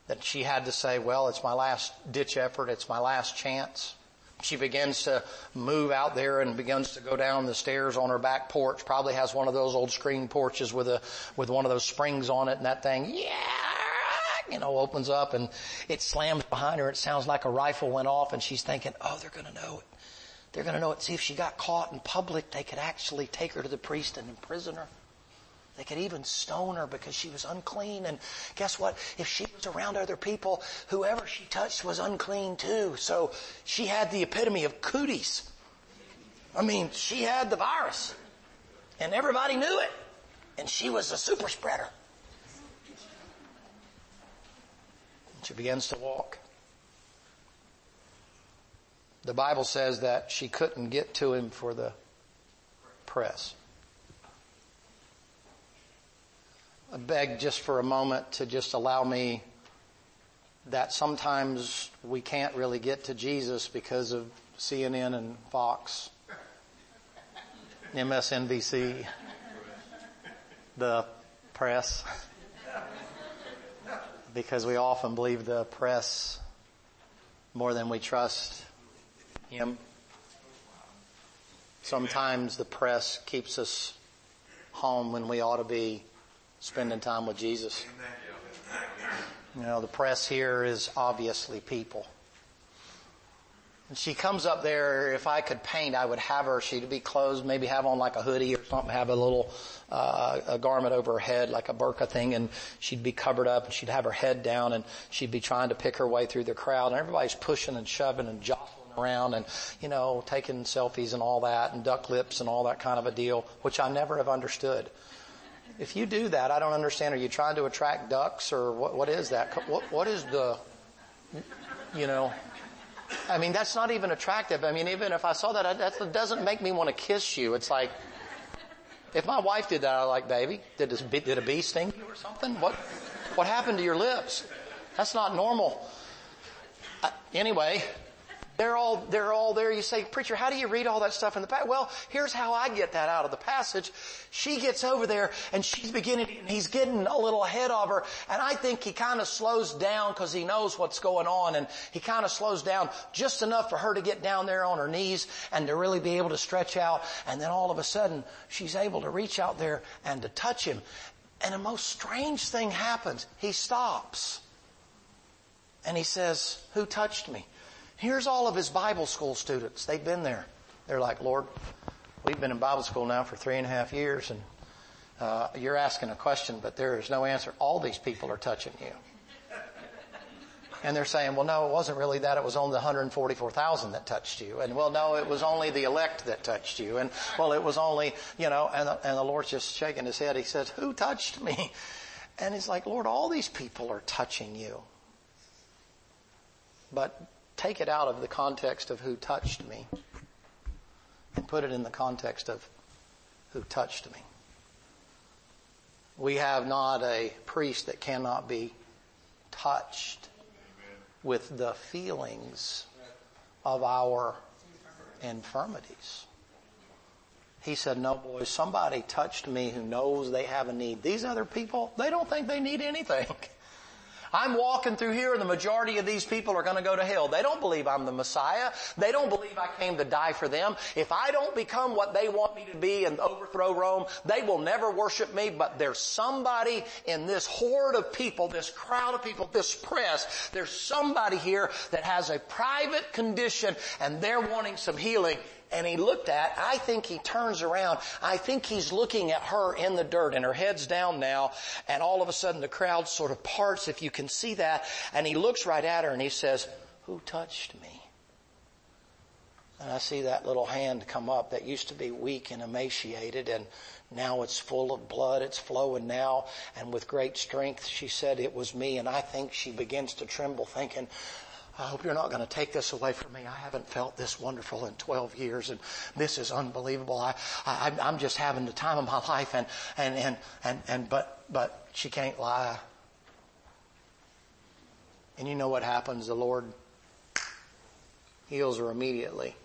S1: that she had to say, well, it's my last ditch effort. It's my last chance. She begins to move out there and begins to go down the stairs on her back porch. Probably has one of those old screen porches with a, with one of those springs on it, and that thing, yeah, you know, opens up and it slams behind her. It sounds like a rifle went off, and she's thinking, oh, they're going to know it. They're going to know it. See, if she got caught in public, they could actually take her to the priest and imprison her. They could even stone her because she was unclean. And guess what? If she was around other people, whoever she touched was unclean too. So she had the epitome of cooties. I mean, she had the virus. And everybody knew it. And she was a super spreader. She begins to walk. The Bible says that she couldn't get to him for the press. I beg just for a moment to just allow me that sometimes we can't really get to Jesus because of C N N and Fox, M S N B C, the press, because we often believe the press more than we trust Him. Sometimes the press keeps us home when we ought to be spending time with Jesus. You know, the press here is obviously people. And she comes up there. If I could paint, I would have her, she'd be clothed, maybe have on like a hoodie or something, have a little, uh, a garment over her head, like a burqa thing, and she'd be covered up, and she'd have her head down, and she'd be trying to pick her way through the crowd, and everybody's pushing and shoving and jostling around and, you know, taking selfies and all that, and duck lips and all that kind of a deal, which I never have understood. If you do that, I don't understand. Are you trying to attract ducks, or what, what is that? What, what is the, you know, I mean, that's not even attractive. I mean, even if I saw that, that doesn't make me want to kiss you. It's like, if my wife did that, I'd like, baby, did this, did a bee sting you or something? What, what happened to your lips? That's not normal. Uh, anyway, They're all, they're all there. You say, preacher, how do you read all that stuff in the passage? Well, here's how I get that out of the passage. She gets over there and she's beginning, and he's getting a little ahead of her. And I think he kind of slows down because he knows what's going on. And he kind of slows down just enough for her to get down there on her knees and to really be able to stretch out. And then all of a sudden, she's able to reach out there and to touch him. And a most strange thing happens. He stops. And he says, who touched me? Here's all of his Bible school students. They've been there. They're like, Lord, we've been in Bible school now for three and a half years, and uh, you're asking a question, but there is no answer. All these people are touching you. And they're saying, well, no, it wasn't really that. It was only the one hundred forty-four thousand that touched you. And, well, no, it was only the elect that touched you. And, well, it was only, you know, and the, and the Lord's just shaking his head. He says, who touched me? And he's like, Lord, all these people are touching you. But take it out of the context of who touched me and put it in the context of who touched me. We have not a priest that cannot be touched with the feelings of our infirmities. He said, no, boys, somebody touched me who knows they have a need. These other people, they don't think they need anything. I'm walking through here and the majority of these people are going to go to hell. They don't believe I'm the Messiah. They don't believe I came to die for them. If I don't become what they want me to be and overthrow Rome, they will never worship me. But there's somebody in this horde of people, this crowd of people, this press, there's somebody here that has a private condition and they're wanting some healing. And he looked at, I think he turns around, I think he's looking at her in the dirt, and her head's down now, and all of a sudden the crowd sort of parts, if you can see that, and he looks right at her and he says, who touched me? And I see that little hand come up that used to be weak and emaciated, and now it's full of blood, it's flowing now, and with great strength she said, it was me. And I think she begins to tremble, thinking, I hope you're not going to take this away from me. I haven't felt this wonderful in twelve years, and this is unbelievable. I, I, I'm just having the time of my life, and, and, and, and, and, but, but she can't lie. And you know what happens? The Lord heals her immediately.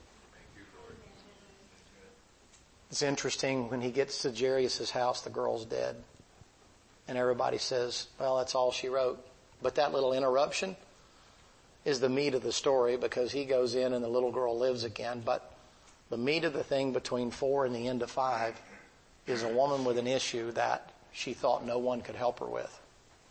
S1: It's interesting, when he gets to Jairus' house, the girl's dead. And everybody says, well, that's all she wrote. But that little interruption is the meat of the story, because he goes in and the little girl lives again. But the meat of the thing between four and the end of five is a woman with an issue that she thought no one could help her with.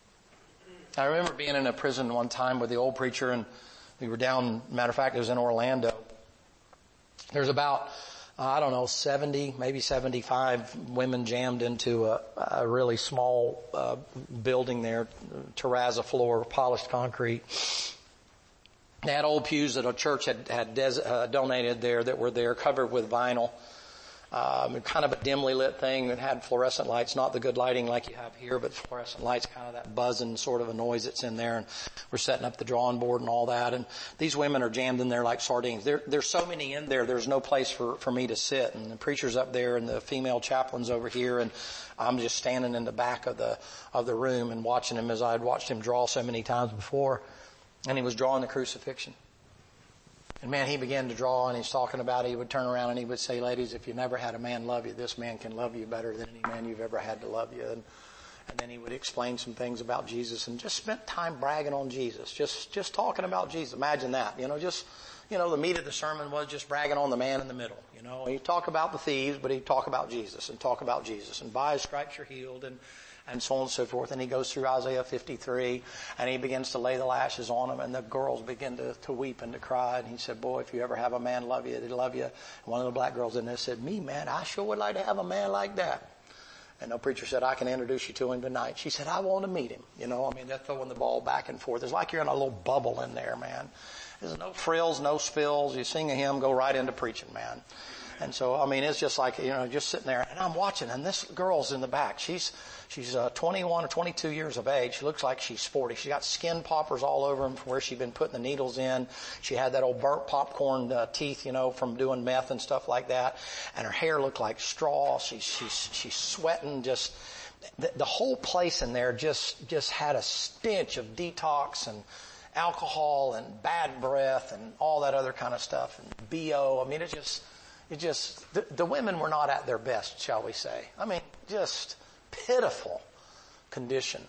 S1: I remember being in a prison one time with the old preacher, and we were down, matter of fact, it was in Orlando. There's about, uh, I don't know, seventy, maybe seventy-five women jammed into a, a really small uh, building there, terrazzo floor, polished concrete. They had old pews that a church had, had des- uh, donated there that were there, covered with vinyl. Um, kind of a dimly lit thing that had fluorescent lights, not the good lighting like you have here, but fluorescent lights, kind of that buzzing sort of a noise that's in there. And we're setting up the drawing board and all that. And these women are jammed in there like sardines. There, there's so many in there, there's no place for, for me to sit. And the preacher's up there and the female chaplain's over here, and I'm just standing in the back of the, of the room and watching him as I'd watched him draw so many times before. And he was drawing the crucifixion. And man, he began to draw, and he's talking about it. He would turn around and he would say, ladies, if you never had a man love you, this man can love you better than any man you've ever had to love you. And, and then he would explain some things about Jesus and just spent time bragging on Jesus, just, just talking about Jesus. Imagine that, you know, just, you know, the meat of the sermon was just bragging on the man in the middle. You know, he'd talk about the thieves, but he'd talk about Jesus and talk about Jesus. And by his stripes you're healed, and and so on and so forth. And he goes through Isaiah fifty-three, and he begins to lay the lashes on them, and the girls begin to, to weep and to cry. And he said, boy, if you ever have a man love you, he'd love you. And one of the black girls in there said, me, man, I sure would like to have a man like that. And the preacher said, I can introduce you to him tonight. She said, I want to meet him. You know, I mean, they're throwing the ball back and forth. It's like you're in a little bubble in there, man. There's no frills, no spills. You sing a hymn, go right into preaching, man. And so, I mean, it's just like, you know, just sitting there, and I'm watching, and this girl's in the back. She's, she's, uh, twenty-one or twenty-two years of age. She looks like she's forty. She got skin poppers all over them from where she'd been putting the needles in. She had that old burnt popcorn uh, teeth, you know, from doing meth and stuff like that. And her hair looked like straw. She's, she's, she's sweating. Just, the, the whole place in there just, just had a stench of detox and alcohol and bad breath and all that other kind of stuff, and B O. I mean, it just, It just, the, the women were not at their best, shall we say. I mean, just pitiful condition.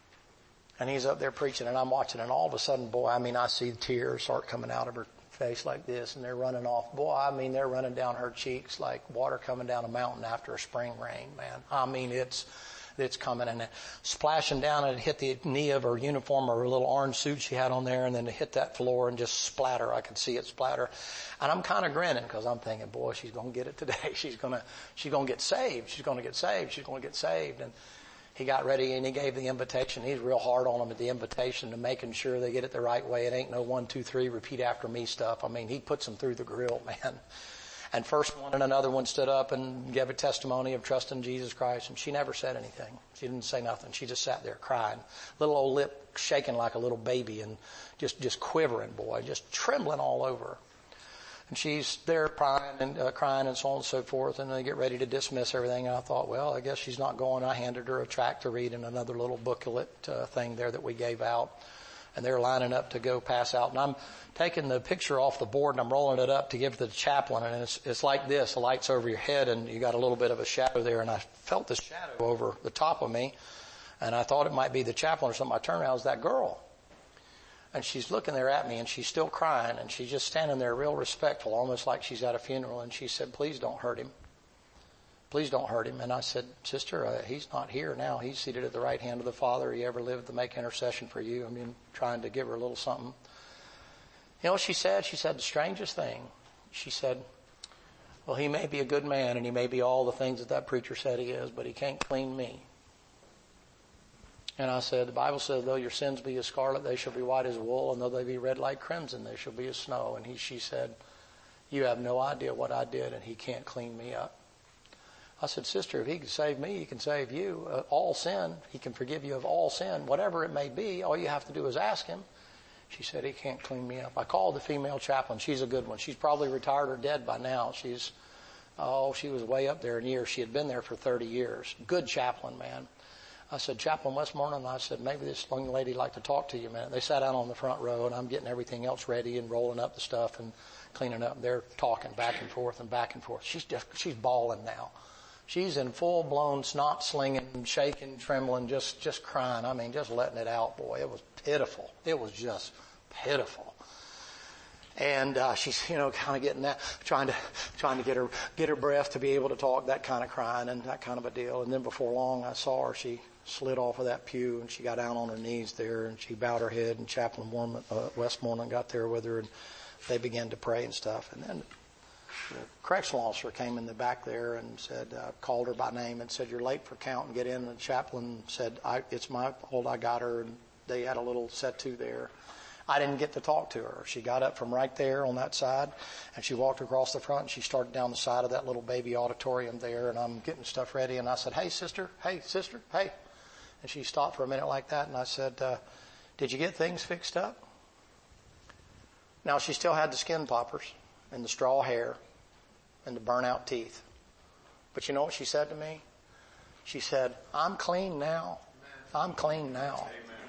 S1: And he's up there preaching, and I'm watching, and all of a sudden, boy, I mean, I see tears start coming out of her face like this, and they're running off. Boy, I mean, they're running down her cheeks like water coming down a mountain after a spring rain, man. I mean, it's, it's coming and splashing down, and it hit the knee of her uniform or her little orange suit she had on there, and then it hit that floor and just splatter. I could see it splatter. And I'm kind of grinning because I'm thinking, boy, she's going to get it today. She's going to, she's going to get saved. She's going to get saved. She's going to get saved. And he got ready and he gave the invitation. He's real hard on them at the invitation to making sure they get it the right way. It ain't no one, two, three, repeat after me stuff. I mean, he puts them through the grill, man. And first one and another one stood up and gave a testimony of trust in Jesus Christ. And she never said anything. She didn't say nothing. She just sat there crying. Little old lip shaking like a little baby and just, just quivering, boy, just trembling all over. And she's there crying and uh, crying and so on and so forth. And they get ready to dismiss everything. And I thought, well, I guess she's not going. I handed her a tract to read and another little booklet uh, thing there that we gave out. And they're lining up to go pass out. And I'm taking the picture off the board and I'm rolling it up to give to the chaplain. And it's, it's like this. The light's over your head and you got a little bit of a shadow there. And I felt the shadow over the top of me. And I thought it might be the chaplain or something. I turned around, it was that girl. And she's looking there at me and she's still crying. And she's just standing there real respectful, almost like she's at a funeral. And she said, please don't hurt him. Please don't hurt him. And I said, sister, uh, he's not here now. He's seated at the right hand of the Father. He ever lived to make intercession for you. I mean, trying to give her a little something. You know what she said? She said the strangest thing. She said, well, he may be a good man and he may be all the things that that preacher said he is, but he can't clean me. And I said, the Bible says, though your sins be as scarlet, they shall be white as wool, and though they be red like crimson, they shall be as snow. And he, she said, you have no idea what I did and he can't clean me up. I said, sister, if he can save me, he can save you. Uh, all sin, he can forgive you of all sin, whatever it may be. All you have to do is ask him. She said, he can't clean me up. I called the female chaplain. She's a good one. She's probably retired or dead by now. She's, oh, she was way up there in years. She had been there for thirty years. Good chaplain, man. I said, Chaplain Westmoreland, I said, maybe this young lady would like to talk to you a minute. They sat out on the front row, and I'm getting everything else ready and rolling up the stuff and cleaning up. They're talking back and forth and back and forth. She's just, she's bawling now. She's in full-blown snot slinging, shaking, trembling, just, just crying. I mean, just letting it out, boy. It was pitiful. It was just pitiful. And, uh, she's, you know, kind of getting that, trying to, trying to get her, get her breath to be able to talk, that kind of crying and that kind of a deal. And then before long, I saw her, she slid off of that pew and she got down on her knees there and she bowed her head, and Chaplain Warman, uh, Westmoreland got there with her and they began to pray and stuff. And then the correctional officer came in the back there and said, uh, called her by name and said, "You're late for count, and get in." And the chaplain said, I, "It's my fault. I got her." And they had a little set-to there. I didn't get to talk to her. She got up from right there on that side, and she walked across the front, and she started down the side of that little baby auditorium there, and I'm getting stuff ready, and I said, "Hey, sister, hey, sister, hey." And she stopped for a minute like that, and I said, uh, "Did you get things fixed up?" Now, she still had the skin poppers and the straw hair and the burnt-out teeth. But you know what she said to me? She said, "I'm clean now. I'm clean now."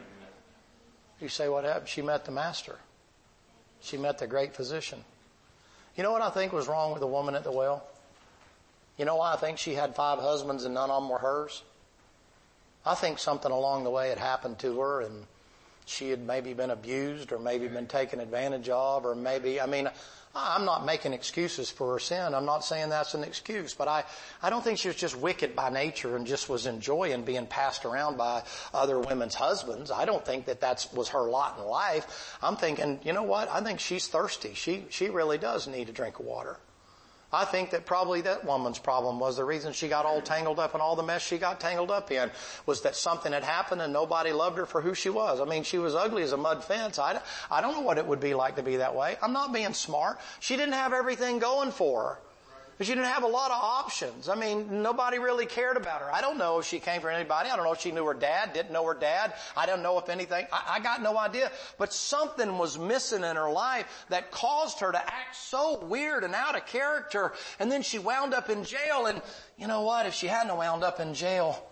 S1: You say, what happened? She met the Master. She met the great physician. You know what I think was wrong with the woman at the well? You know why I think she had five husbands and none of them were hers? I think something along the way had happened to her, and she had maybe been abused or maybe been taken advantage of, or maybe, I mean, I'm not making excuses for her sin. I'm not saying that's an excuse, but I, I don't think she was just wicked by nature and just was enjoying being passed around by other women's husbands. I don't think that that was her lot in life. I'm thinking, you know what? I think she's thirsty. She, she really does need a drink of water. I think that probably that woman's problem was the reason she got all tangled up in all the mess she got tangled up in was that something had happened and nobody loved her for who she was. I mean, she was ugly as a mud fence. I, I don't know what it would be like to be that way. I'm not being smart. She didn't have everything going for her. She didn't have a lot of options. I mean, nobody really cared about her. I don't know if she came from anybody. I don't know if she knew her dad, didn't know her dad. I don't know if anything. I, I got no idea. But something was missing in her life that caused her to act so weird and out of character. And then she wound up in jail. And you know what? If she hadn't wound up in jail,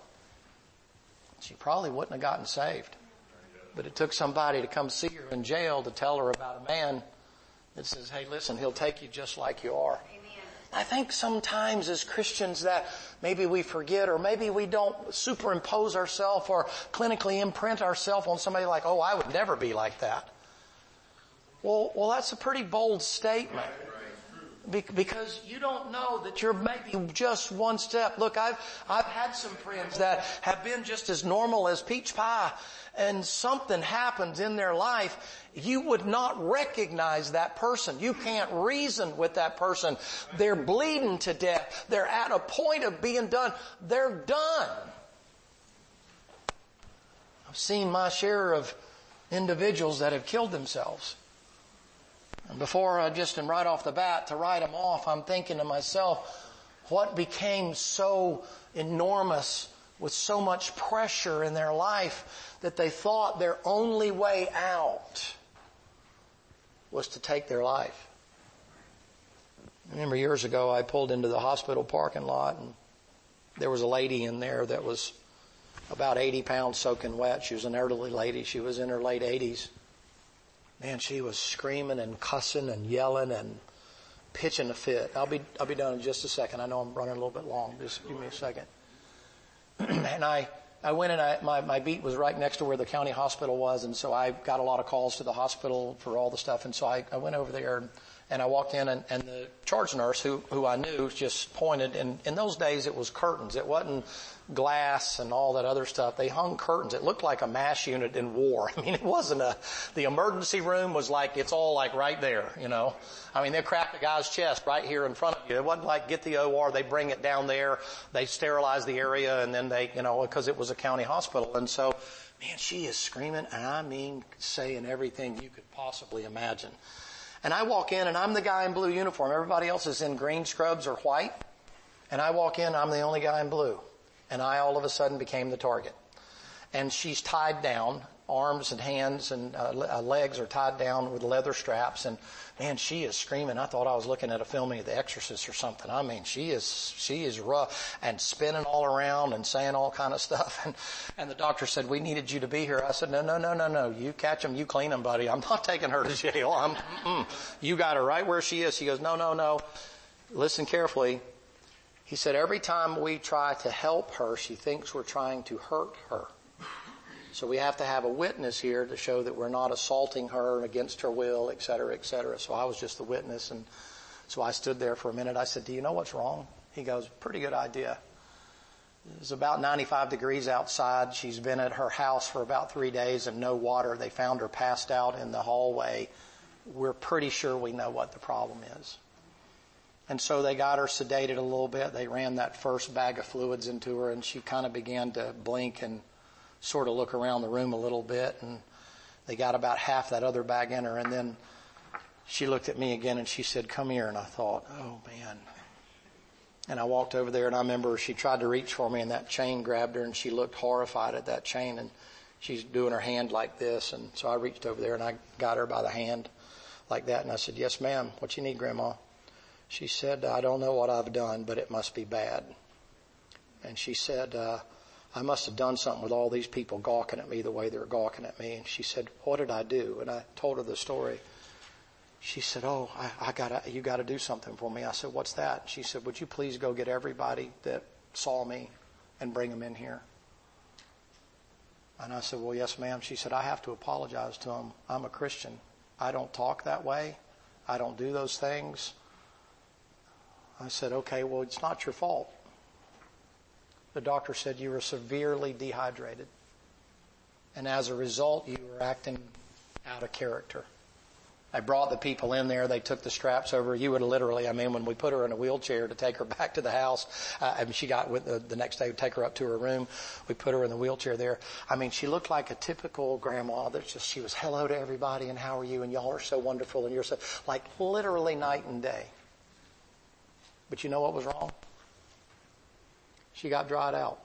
S1: she probably wouldn't have gotten saved. But it took somebody to come see her in jail to tell her about a man that says, "Hey, listen, he'll take you just like you are." I think sometimes as Christians that maybe we forget, or maybe we don't superimpose ourselves or clinically imprint ourselves on somebody like, "Oh, I would never be like that." Well, well, that's a pretty bold statement. Be- because you don't know that you're maybe just one step. Look, I've, I've had some friends that have been just as normal as peach pie, and something happens in their life. You would not recognize that person. You can't reason with that person. They're bleeding to death. They're at a point of being done. They're done. I've seen my share of individuals that have killed themselves. And before I just, and right off the bat, to write them off, I'm thinking to myself, what became so enormous with so much pressure in their life that they thought their only way out was to take their life. I remember years ago I pulled into the hospital parking lot, and there was a lady in there that was about eighty pounds soaking wet. She was an elderly lady. She was in her late eighties. Man, she was screaming and cussing and yelling and pitching a fit. I'll be I'll be done in just a second. I know I'm running a little bit long. Just give me a second. And I, I went and I, my, my beat was right next to where the county hospital was, and so I got a lot of calls to the hospital for all the stuff. And so I, I went over there and, and I walked in, and, and the charge nurse, who, who I knew, just pointed. And in those days it was curtains. It wasn't glass and all that other stuff. They hung curtains. It looked like a MASH unit in war. I mean, it wasn't a, the emergency room was like, it's all like right there, you know. I mean, they cracked the guy's chest right here in front of you. It wasn't like get the O R, they bring it down there, they sterilize the area, and then they, you know, because it was a county hospital. And so, man, she is screaming, and I mean saying everything you could possibly imagine. And I walk in, and I'm the guy in blue uniform. Everybody else is in green scrubs or white. And I walk in, I'm the only guy in blue. And I all of a sudden became the target. And she's tied down, arms and hands and uh, legs are tied down with leather straps. And man, she is screaming. I thought I was looking at a filming of The Exorcist or something. I mean, she is, she is rough and spinning all around and saying all kind of stuff. And, and the doctor said, "We needed you to be here." I said, no, no, no, no, no. You catch them, you clean them, buddy. I'm not taking her to jail. I'm, mm-mm. You got her right where she is. She goes, no, no, no. Listen carefully. He said, every time we try to help her, she thinks we're trying to hurt her. So we have to have a witness here to show that we're not assaulting her against her will, et cetera, et cetera. So I was just the witness, and so I stood there for a minute. I said, do you know what's wrong? He goes, pretty good idea. It's about ninety-five degrees outside. She's been at her house for about three days and no water. They found her passed out in the hallway. We're pretty sure we know what the problem is. And so they got her sedated a little bit. They ran that first bag of fluids into her, and she kind of began to blink and sort of look around the room a little bit. And they got about half that other bag in her. And then she looked at me again and she said, come here. And I thought, oh, man. And I walked over there, and I remember she tried to reach for me, and that chain grabbed her, and she looked horrified at that chain. And she's doing her hand like this. And so I reached over there, and I got her by the hand like that. And I said, yes, ma'am. What you need, Grandma? She said, I don't know what I've done, but it must be bad. And she said, uh, I must have done something with all these people gawking at me the way they're gawking at me. And she said, what did I do? And I told her the story. She said, oh, I, I gotta, you gotta do something for me. I said, what's that? She said, would you please go get everybody that saw me and bring them in here? And I said, well, yes, ma'am. She said, I have to apologize to them. I'm a Christian. I don't talk that way. I don't do those things. I said, okay, well, it's not your fault. The doctor said you were severely dehydrated. And as a result, you were acting out of character. I brought the people in there. They took the straps over. You would literally, I mean, when we put her in a wheelchair to take her back to the house, uh, and she got with the, the next day, we'd take her up to her room. We put her in the wheelchair there. I mean, she looked like a typical grandma. That just, she was hello to everybody and how are you? And y'all are so wonderful. And you're so, like literally night and day. But you know what was wrong? She got dried out.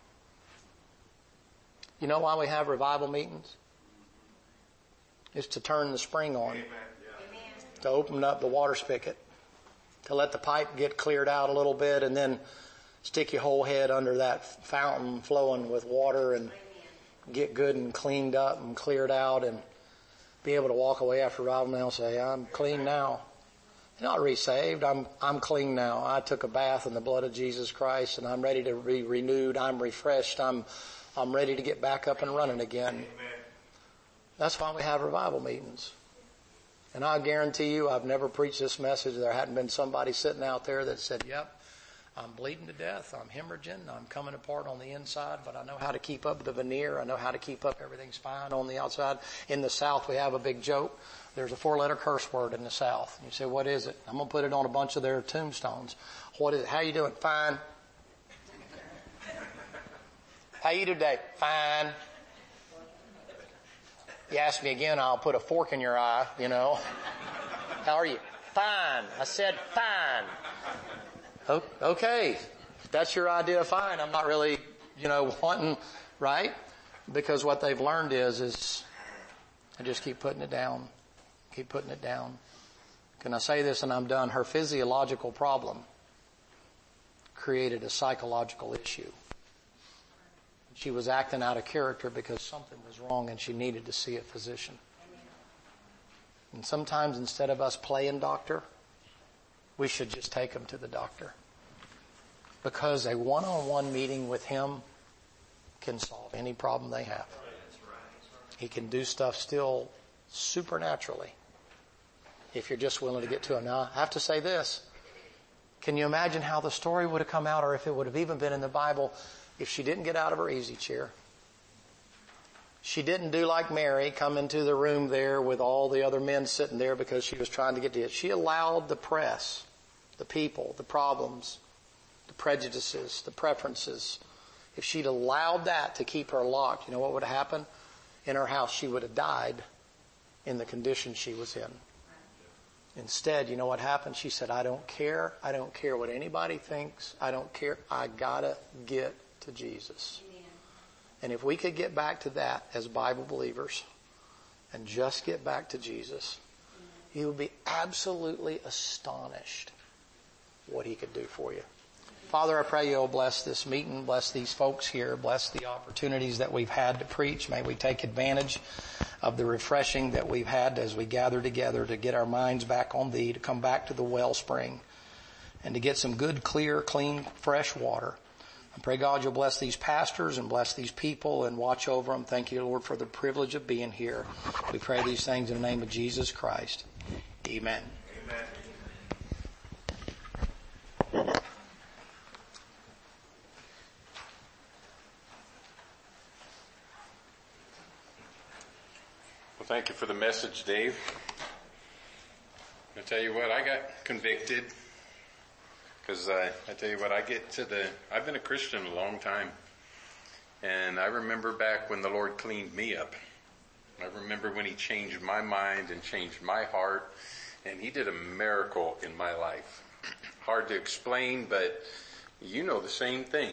S1: You know why we have revival meetings? It's to turn the spring on. Amen. To open up the water spigot. To let the pipe get cleared out a little bit and then stick your whole head under that fountain flowing with water and get good and cleaned up and cleared out and be able to walk away after revival and say, I'm clean now. You're not re-saved. I'm, I'm clean now. I took a bath in the blood of Jesus Christ and I'm ready to be renewed. I'm refreshed. I'm, I'm ready to get back up and running again. Amen. That's why we have revival meetings. And I guarantee you, I've never preached this message. There hadn't been somebody sitting out there that said, yep, I'm bleeding to death. I'm hemorrhaging. I'm coming apart on the inside, but I know how to keep up the veneer. I know how to keep up everything's fine on the outside. In the South, we have a big joke. There's a four-letter curse word in the South. And you say, what is it? I'm going to put it on a bunch of their tombstones. What is it? How you doing? Fine. How you today? Fine. You ask me again, I'll put a fork in your eye, you know. How are you? Fine. I said fine. Okay. If that's your idea of fine, I'm not really, you know, wanting, right? Because what they've learned is, is I just keep putting it down. Keep putting it down. Can I say this and I'm done? Her physiological problem created a psychological issue. She was acting out of character because something was wrong and she needed to see a physician. And sometimes instead of us playing doctor, we should just take them to the doctor. Because a one-on-one meeting with him can solve any problem they have. He can do stuff still supernaturally if you're just willing to get to him. Now, I have to say this. Can you imagine how the story would have come out, or if it would have even been in the Bible, if she didn't get out of her easy chair? She didn't do like Mary, come into the room there with all the other men sitting there because she was trying to get to it. She allowed the press, the people, the problems, the prejudices, the preferences. If she'd allowed that to keep her locked, you know what would have happened? In her house, she would have died in the condition she was in. Instead, you know what happened? She said, I don't care. I don't care what anybody thinks. I don't care. I gotta get to Jesus. Amen. And if we could get back to that as Bible believers and just get back to Jesus, you would be absolutely astonished what he could do for you. Father, I pray you'll bless this meeting, bless these folks here, bless the opportunities that we've had to preach. May we take advantage of the refreshing that we've had as we gather together to get our minds back on thee, to come back to the wellspring and to get some good, clear, clean, fresh water. I pray, God, you'll bless these pastors and bless these people and watch over them. Thank you, Lord, for the privilege of being here. We pray these things in the name of Jesus Christ. Amen.
S2: Amen. Well, thank you for the message, Dave. I tell you what, I got convicted because I, I tell you what, I get to the, I've been a Christian a long time, and I remember back when the Lord cleaned me up. I remember when He changed my mind and changed my heart, and He did a miracle in my life. Hard to explain, but you know the same thing.